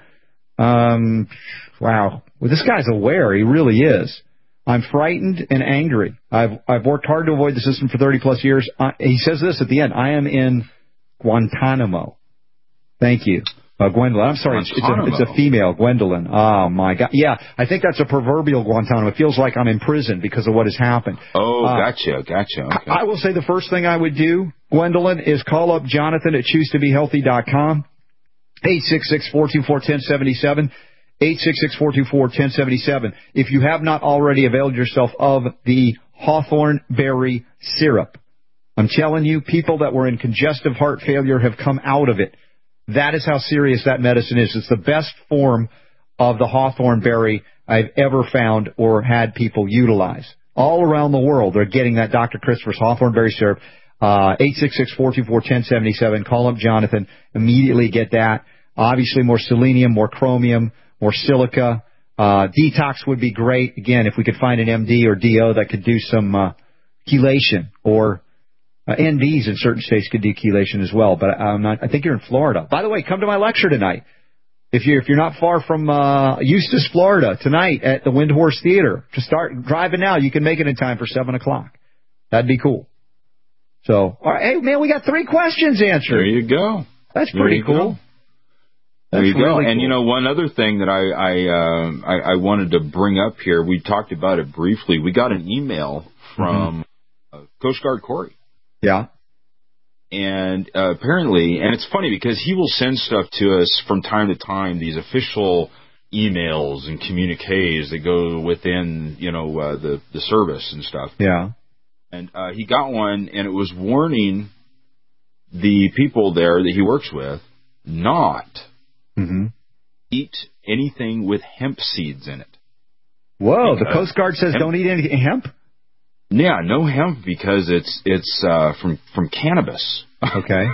Speaker 7: Um, wow. Well, this guy's aware. He really is. I'm frightened and angry. I've I've worked hard to avoid the system for thirty plus years. Uh, he says this at the end. I am in Guantanamo. Thank you. Uh, Gwendolyn. I'm sorry, it's, it's, a, it's a female, Gwendolyn. Oh, my God. Yeah, I think that's a proverbial Guantanamo. It feels like I'm in prison because of what has happened.
Speaker 8: Oh,
Speaker 7: uh,
Speaker 8: gotcha, gotcha. Okay.
Speaker 7: I, I will say the first thing I would do, Gwendolyn, is call up Jonathan at choose to be healthy dot com, eight six six, four two four, one zero seven seven, eight six six, four two four, one zero seven seven. If you have not already availed yourself of the hawthorn berry syrup, I'm telling you, people that were in congestive heart failure have come out of it. That is how serious that medicine is. It's the best form of the hawthorn berry I've ever found or had people utilize. All around the world, they're getting that Doctor Christopher's hawthorn berry syrup. Uh, eight six six, four two four, one zero seven seven. Call up Jonathan. Immediately get that. Obviously, more selenium, more chromium, more silica. Uh, detox would be great. Again, if we could find an M D or D O that could do some uh, chelation or Uh, N Ds in certain states could do chelation as well, but I'm not, I think you're in Florida. By the way, come to my lecture tonight. If you're, if you're not far from uh, Eustis, Florida, tonight at the Windhorse Theater, to start driving now, you can make it in time for seven o'clock. That'd be cool. So, all right, hey, man, we got three questions answered.
Speaker 8: There you go.
Speaker 7: That's pretty cool.
Speaker 8: Go. There
Speaker 7: That's
Speaker 8: you go.
Speaker 7: Really
Speaker 8: and,
Speaker 7: cool.
Speaker 8: you know, one other thing that I I, uh, I I wanted to bring up here, we talked about it briefly. We got an email from mm-hmm. uh, Coast Guard Corey.
Speaker 7: Yeah.
Speaker 8: And uh, apparently, and it's funny because he will send stuff to us from time to time, these official emails and communiques that go within, you know, uh, the, the service and stuff.
Speaker 7: Yeah.
Speaker 8: And uh, he got one, and it was warning the people there that he works with not
Speaker 7: mm-hmm.
Speaker 8: eat anything with hemp seeds in it.
Speaker 7: Whoa, because the Coast Guard says hemp, don't eat any hemp?
Speaker 8: Yeah, no hemp because it's it's uh, from from cannabis.
Speaker 7: Okay.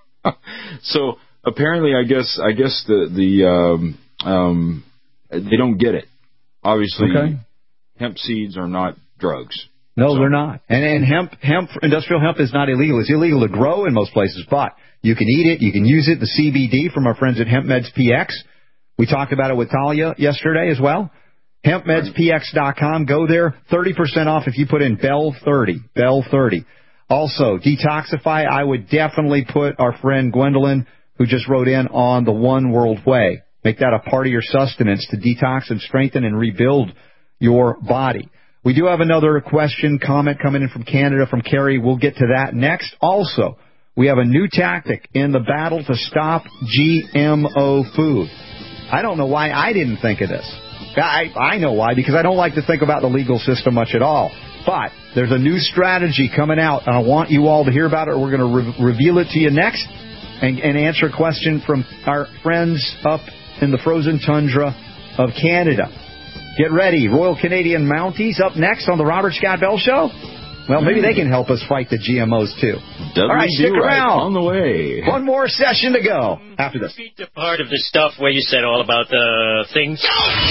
Speaker 8: So apparently, I guess I guess the the um, um, they don't get it. Obviously,
Speaker 7: okay.
Speaker 8: hemp seeds are not drugs.
Speaker 7: No,
Speaker 8: So-
Speaker 7: they're not. And, and hemp, hemp, industrial hemp is not illegal. It's illegal to grow in most places, but you can eat it. You can use it. The C B D from our friends at Hemp Meds P X. We talked about it with Talia yesterday as well. hemp meds p x dot com. Go there. thirty percent off if you put in Bell thirty. Bell thirty. Also, Detoxify. I would definitely put our friend Gwendolyn, who just wrote in, on the One World Way. Make that a part of your sustenance to detox and strengthen and rebuild your body. We do have another question, comment coming in from Canada from Carrie. We'll get to that next. Also, we have a new tactic in the battle to stop G M O food. I don't know why I didn't think of this. I, I know why, because I don't like to think about the legal system much at all. But there's a new strategy coming out, and I want you all to hear about it. We're going to re- reveal it to you next and, and answer a question from our friends up in the frozen tundra of Canada. Get ready. Royal Canadian Mounties up next on the Robert Scott Bell Show. Well, maybe they can help us fight the G M Os, too.
Speaker 8: Doesn't
Speaker 7: All right, stick
Speaker 8: do right.
Speaker 7: around.
Speaker 8: On the way.
Speaker 7: One more session to go after this.
Speaker 1: Repeat the part of the stuff where you said all about the things.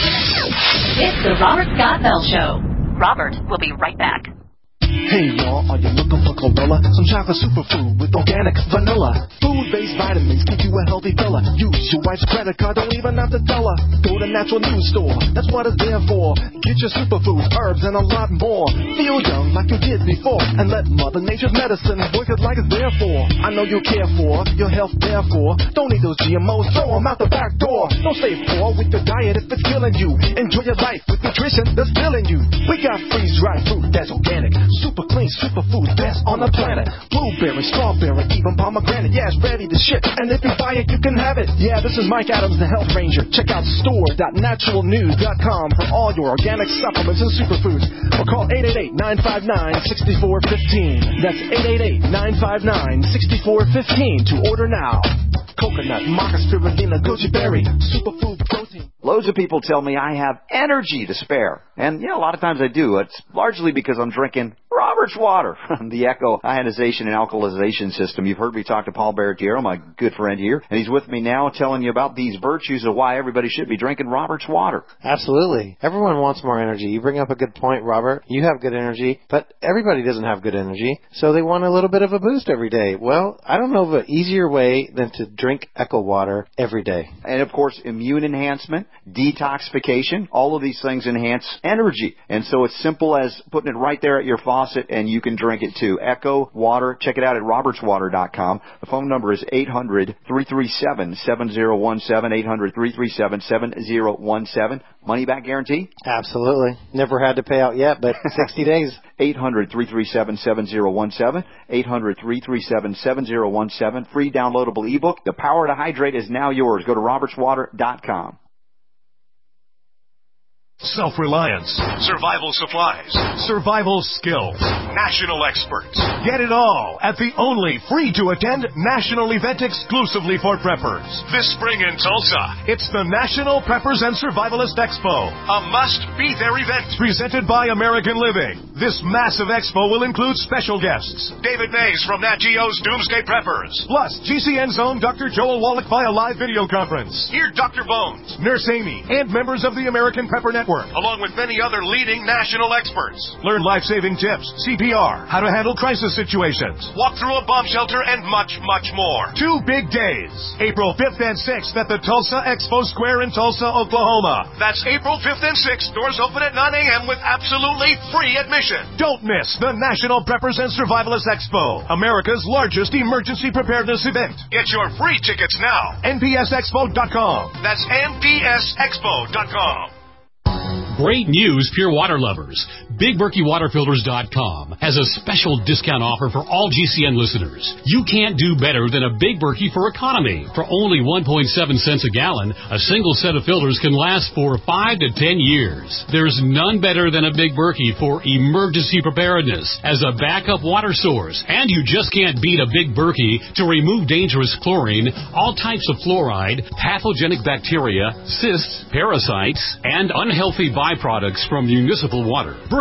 Speaker 10: It's the Robert Scott Bell Show. Robert will be right back.
Speaker 3: Hey y'all, are you looking for Chlorella? Some chocolate superfood with organic vanilla. Food-based vitamins keep you a healthy fella. Use your wife's credit card, don't even have to tell her. Go to Natural News Store, that's what it's there for. Get your superfoods, herbs, and a lot more. Feel young like you did before, and let Mother Nature's medicine work it like it's there for. I know you care for, your health therefore. Don't need those G M Os, throw them out the back door. Don't stay poor with your diet if it's killing you. Enjoy your life with nutrition that's filling you. We got freeze-dried fruit that's organic. Super clean, superfood, best on the planet. Blueberry, strawberry, even pomegranate. Yeah, it's ready to ship, and if you buy it, you can have it. Yeah, this is Mike Adams, the Health Ranger. Check out store dot natural news dot com for all your organic supplements and superfoods. Or call eight eight eight, nine five nine, six four one five. That's eight eight eight, nine five nine, six four one five to order now. Coconut, maca spirulina, goji berry, superfood protein.
Speaker 7: Loads of people tell me I have energy to spare. And, yeah, a lot of times I do. It's largely because I'm drinking Robert's water, the Echo ionization and alkalization system. You've heard me talk to Paul Baratiero, my good friend here, and he's with me now telling you about these virtues of why everybody should be drinking Robert's water.
Speaker 23: Absolutely. Everyone wants more energy. You bring up a good point, Robert. You have good energy, but everybody doesn't have good energy, so they want a little bit of a boost every day. Well, I don't know of an easier way than to drink Echo water every day.
Speaker 7: And, of course, immune enhancement, detoxification, all of these things enhance energy. And so it's simple as putting it right there at your faucet, and you can drink it too. Echo Water. Check it out at roberts water dot com. The phone number is eight hundred, three three seven, seven zero one seven, eight hundred, three three seven, seven zero one seven. Money back guarantee?
Speaker 23: Absolutely. Never had to pay out yet, but sixty days.
Speaker 7: eight hundred, three three seven, seven zero one seven. eight hundred, three three seven, seven zero one seven. Free downloadable ebook. The power to hydrate is now yours. Go to roberts water dot com.
Speaker 24: Self-reliance, survival supplies, survival skills, national experts. Get it all at the only free-to-attend national event exclusively for preppers. This spring in Tulsa, it's the National Preppers and Survivalist Expo, a must-be-there event presented by American Living. This massive expo will include special guests, David Mays from Nat Geo's Doomsday Preppers, plus G C N's own Doctor Joel Wallach via live video conference. Hear Doctor Bones, Nurse Amy, and members of the American Prepper Network, along with many other leading national experts. Learn life-saving tips, C P R, how to handle crisis situations, walk through a bomb shelter, and much, much more. Two big days, April fifth and sixth at the Tulsa Expo Square in Tulsa, Oklahoma. That's April fifth and sixth. Doors open at nine a.m. with absolutely free admission. Don't miss the National Preppers and Survivalists Expo, America's largest emergency preparedness event. Get your free tickets now. N P S expo dot com. That's N P S expo dot com.
Speaker 25: Great news, pure water lovers. Big Berkey Water Filters dot com has a special discount offer for all G C N listeners. You can't do better than a Big Berkey for economy. For only one point seven cents a gallon, a single set of filters can last for five to ten years. There's none better than a Big Berkey for emergency preparedness as a backup water source. And you just can't beat a Big Berkey to remove dangerous chlorine, all types of fluoride, pathogenic bacteria, cysts, parasites, and unhealthy byproducts from municipal water. Berkey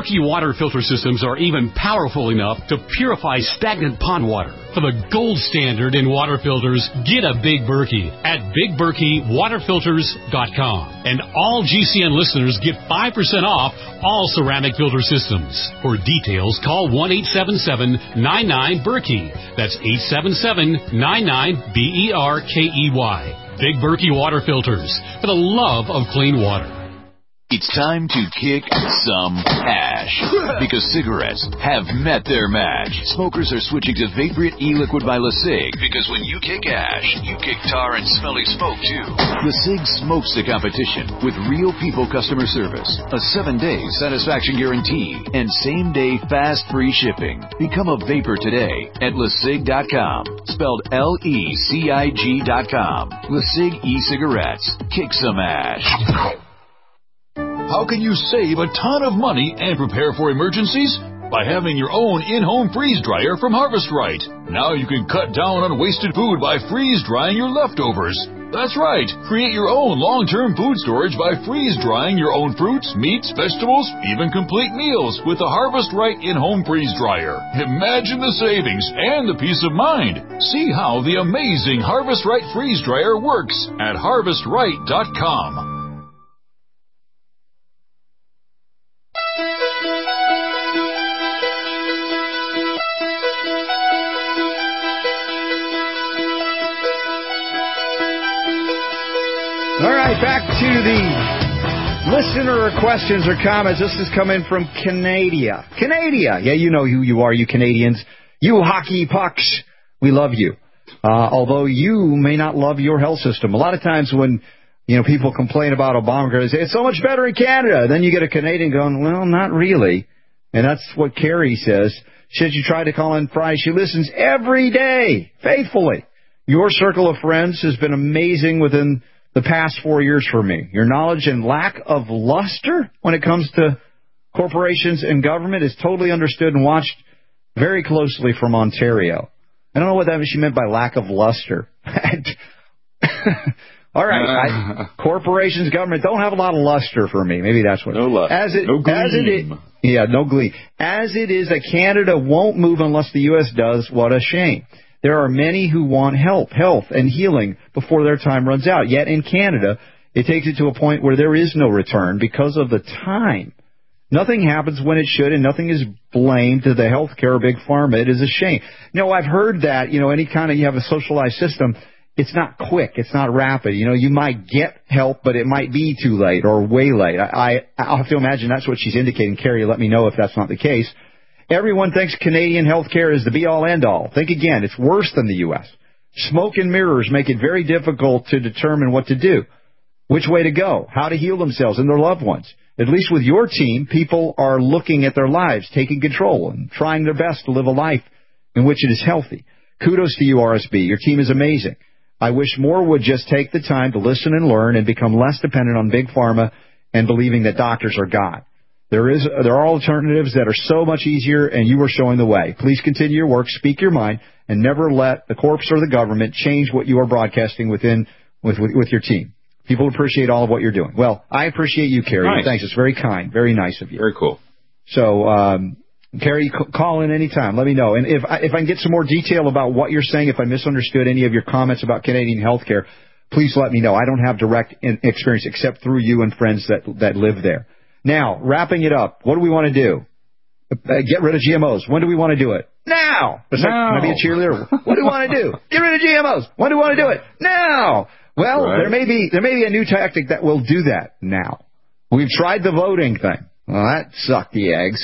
Speaker 25: Berkey water filter systems are even powerful enough to purify stagnant pond water. For the gold standard in water filters, get a Big Berkey at big berkey water filters dot com. And all G C N listeners get five percent off all ceramic filter systems. For details, call one eight seven seven nine nine Berkey. That's eight seven seven nine nine B E R K E Y. Big Berkey water filters, for the love of clean water.
Speaker 4: It's time to kick some ash, because cigarettes have met their match. Smokers are switching to Vaporite E-Liquid by LeSig, because when you kick ash, you kick tar and smelly smoke too. LeSig smokes the competition with real people customer service, a seven-day satisfaction guarantee, and same-day fast free shipping. Become a vapor today at LeSig dot com, spelled L E C I G dot com. LeSig e-cigarettes. Kick some ash.
Speaker 17: How can you save a ton of money and prepare for emergencies? By having your own in-home freeze dryer from Harvest Right. Now you can cut down on wasted food by freeze drying your leftovers. That's right. Create your own long-term food storage by freeze drying your own fruits, meats, vegetables, even complete meals with the Harvest Right in-home freeze dryer. Imagine the savings and the peace of mind. See how the amazing Harvest Right freeze dryer works at harvest right dot com.
Speaker 7: All right, back to the listener questions or comments. This is coming from Canada. Canada. Yeah, you know who you are, you Canadians. You hockey pucks. We love you. Uh, although you may not love your health system. A lot of times when, you know, people complain about Obamacare, they say, it's so much better in Canada. Then you get a Canadian going, well, not really. And that's what Carrie says. Should you try to call in Friday? She listens every day, faithfully. Your circle of friends has been amazing within the past four years for me. Your knowledge and lack of luster when it comes to corporations and government is totally understood and watched very closely from Ontario. I don't know what that she meant by lack of luster. All right. I, corporations, government don't have a lot of luster for me. Maybe that's what.
Speaker 8: No luster.
Speaker 7: As it,
Speaker 8: no gleam.
Speaker 7: As it is, yeah, no gleam. As it is that Canada won't move unless the U S does, what a shame. There are many who want help, health, and healing before their time runs out. Yet in Canada, it takes it to a point where there is no return because of the time. Nothing happens when it should, and nothing is blamed to the healthcare big pharma. It is a shame. No, I've heard that, you know, any kind of, you have a socialized system, it's not quick, it's not rapid. You know, you might get help, but it might be too late or way late. I, I, I'll have to imagine that's what she's indicating. Carrie, let me know if that's not the case. Everyone thinks Canadian healthcare is the be-all, end-all. Think again, it's worse than the U S. Smoke and mirrors make it very difficult to determine what to do, which way to go, how to heal themselves and their loved ones. At least with your team, people are looking at their lives, taking control, and trying their best to live a life in which it is healthy. Kudos to you, R S B. Your team is amazing. I wish more would just take the time to listen and learn and become less dependent on big pharma and believing that doctors are God. There is, there are alternatives that are so much easier, and you are showing the way. Please continue your work, speak your mind, and never let the corpse or the government change what you are broadcasting within with, with, with your team. People appreciate all of what you're doing. Well, I appreciate you, Carrie.
Speaker 8: Nice.
Speaker 7: Thanks. It's very kind, very nice of you.
Speaker 8: Very cool.
Speaker 7: So, um, Carrie, call in anytime. Let me know. And if I, if I can get some more detail about what you're saying, if I misunderstood any of your comments about Canadian healthcare, please let me know. I don't have direct experience except through you and friends that that live there. Now, wrapping it up, what do we want to do? Uh, get rid of G M Os. When do we want to do it? Now! It's like,
Speaker 8: now.
Speaker 7: Can I be a cheerleader? What do we want to do? Get rid of G M Os. When do we want to do it? Now! Well, right. there may be there may be a new tactic that will do that now. We've tried the voting thing. Well, that sucked the eggs.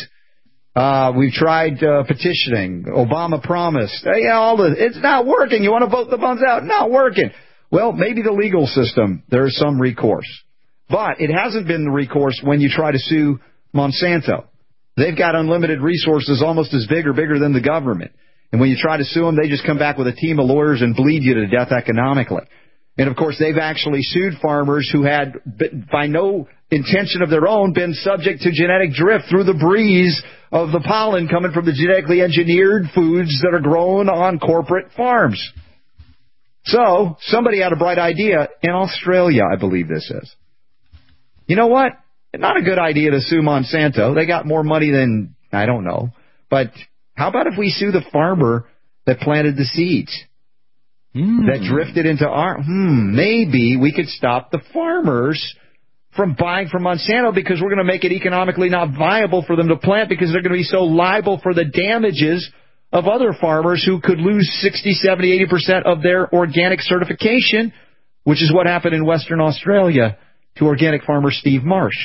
Speaker 7: Uh, we've tried uh, petitioning. Obama promised. Uh, yeah, all the, it's not working. You want to vote the funds out? Not working. Well, maybe the legal system, there is some recourse. But it hasn't been the recourse when you try to sue Monsanto. They've got unlimited resources almost as big or bigger than the government. And when you try to sue them, they just come back with a team of lawyers and bleed you to death economically. And, of course, they've actually sued farmers who had, by no intention of their own, been subject to genetic drift through the breeze of the pollen coming from the genetically engineered foods that are grown on corporate farms. So, somebody had a bright idea in Australia, I believe this is. You know what? not a good idea to sue Monsanto. They got more money than, I don't know. But how about if we sue the farmer that planted the seeds? Mm. That drifted into our, hmm, maybe we could stop the farmers from buying from Monsanto because we're going to make it economically not viable for them to plant because they're going to be so liable for the damages of other farmers who could lose sixty, seventy, eighty percent of their organic certification, which is what happened in Western Australia to organic farmer Steve Marsh.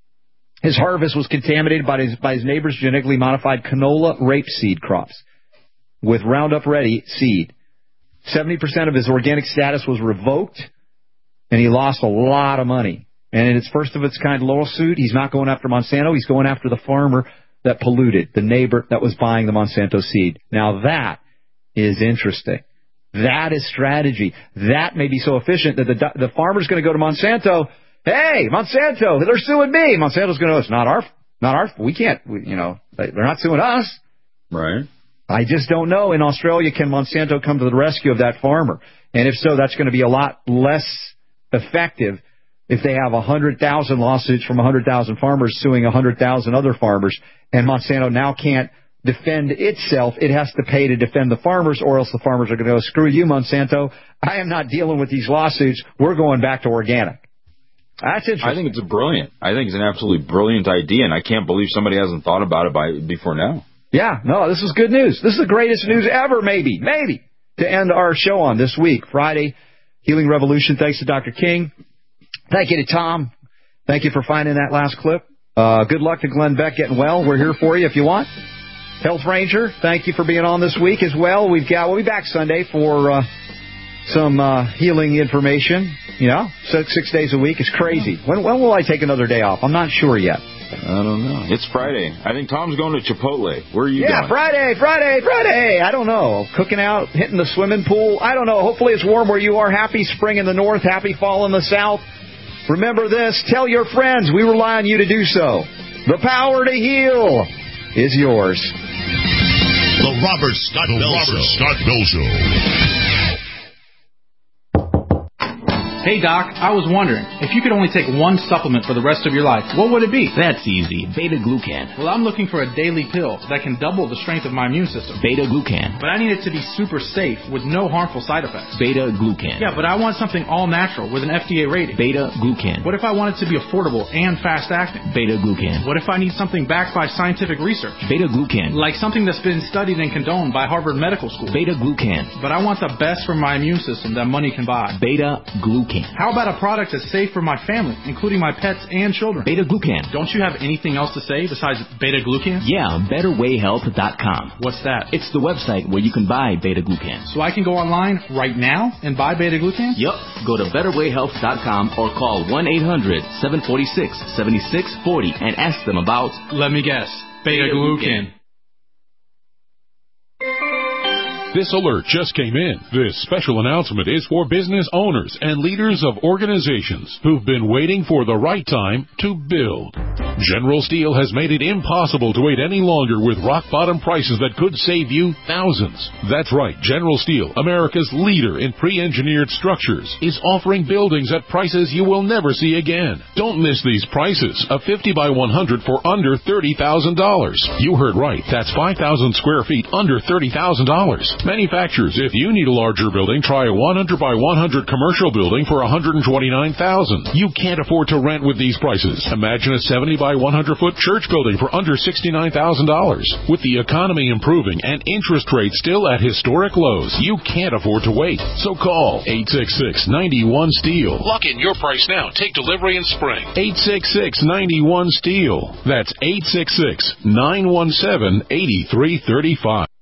Speaker 7: His harvest was contaminated by his, by his neighbor's genetically modified canola rapeseed crops with Roundup Ready seed. seventy percent of his organic status was revoked, and he lost a lot of money. And in its first of its kind lawsuit, he's not going after Monsanto. He's going after the farmer that polluted, the neighbor that was buying the Monsanto seed. Now that is interesting. That is strategy. That may be so efficient that the the farmer's going to go to Monsanto. Hey, Monsanto, they're suing me. Monsanto's going to go, it's not our, not our, we can't, we, you know, they're not suing us.
Speaker 8: Right.
Speaker 7: I just don't know. In Australia, can Monsanto come to the rescue of that farmer? And if so, that's going to be a lot less effective if they have one hundred thousand lawsuits from one hundred thousand farmers suing one hundred thousand other farmers, and Monsanto now can't defend itself. It has to pay to defend the farmers, or else the farmers are going to go, screw you, Monsanto. I am not dealing with these lawsuits. We're going back to organic. That's interesting.
Speaker 8: I think it's a brilliant. I think it's an absolutely brilliant idea, and I can't believe somebody hasn't thought about it by before now.
Speaker 7: Yeah, no, this is good news. This is the greatest news ever, maybe, maybe, to end our show on this week. Friday, Healing Revolution. Thanks to Doctor King. Thank you to Tom. Thank you for finding that last clip. Uh, good luck to Glenn Beck getting well. We're here for you if you want. Health Ranger, thank you for being on this week as well. We've got, we'll be back Sunday for uh, some uh, healing information. You know, six, six days a week is crazy. When, when will I take another day off? I'm not sure yet.
Speaker 8: I don't know. It's Friday. I think Tom's going to Chipotle. Where are you
Speaker 7: yeah,
Speaker 8: going?
Speaker 7: Yeah, Friday, Friday, Friday. I don't know. Cooking out, hitting the swimming pool. I don't know. Hopefully it's warm where you are. Happy spring in the north. Happy fall in the south. Remember this. Tell your friends. We rely on you to do so. The power to heal is yours.
Speaker 2: The Robert Scott the Bell Robert Show. Scott Bell Show.
Speaker 6: Hey, Doc, I was wondering, if you could only take one supplement for the rest of your life, what would it be?
Speaker 22: That's easy. Beta-glucan.
Speaker 6: Well, I'm looking for a daily pill that can double the strength of my immune system.
Speaker 22: Beta-glucan.
Speaker 6: But I need it to be super safe with no harmful side effects.
Speaker 22: Beta-glucan.
Speaker 6: Yeah, but I want something all-natural with an F D A rating.
Speaker 22: Beta-glucan.
Speaker 6: What if I want it to be affordable and fast-acting?
Speaker 22: Beta-glucan.
Speaker 6: What if I need something backed by scientific research?
Speaker 22: Beta-glucan.
Speaker 6: Like something that's been studied and condoned by Harvard Medical School.
Speaker 22: Beta-glucan.
Speaker 6: But I want the best for my immune system that money can buy.
Speaker 22: Beta-glucan.
Speaker 6: How about a product that's safe for my family, including my pets and children?
Speaker 22: Beta-glucan.
Speaker 6: Don't you have anything else to say besides beta-glucan?
Speaker 22: Yeah, better way health dot com.
Speaker 6: What's that?
Speaker 22: It's the website where you can buy beta-glucan.
Speaker 6: So I can go online right now and buy beta-glucan?
Speaker 22: Yup. Go to better way health dot com or call one eight hundred seven four six seven six four zero and ask them about...
Speaker 6: Let me guess. Beta-glucan.
Speaker 9: This alert just came in. This special announcement is for business owners and leaders of organizations who've been waiting for the right time to build. General Steel has made it impossible to wait any longer with rock-bottom prices that could save you thousands. That's right. General Steel, America's leader in pre-engineered structures, is offering buildings at prices you will never see again. Don't miss these prices. A fifty by one hundred for under thirty thousand dollars. You heard right. That's five thousand square feet under thirty thousand dollars. Manufacturers, if you need a larger building, try a one hundred by one hundred commercial building for one hundred twenty-nine thousand dollars. You can't afford to rent with these prices. Imagine a seventy by one hundred foot church building for under sixty-nine thousand dollars. With the economy improving and interest rates still at historic lows, you can't afford to wait. So call eight six six, nine one, STEEL. Lock in your price now. Take delivery in spring. eight six six, nine one, STEEL. That's eight six six, nine one seven, eight three three five.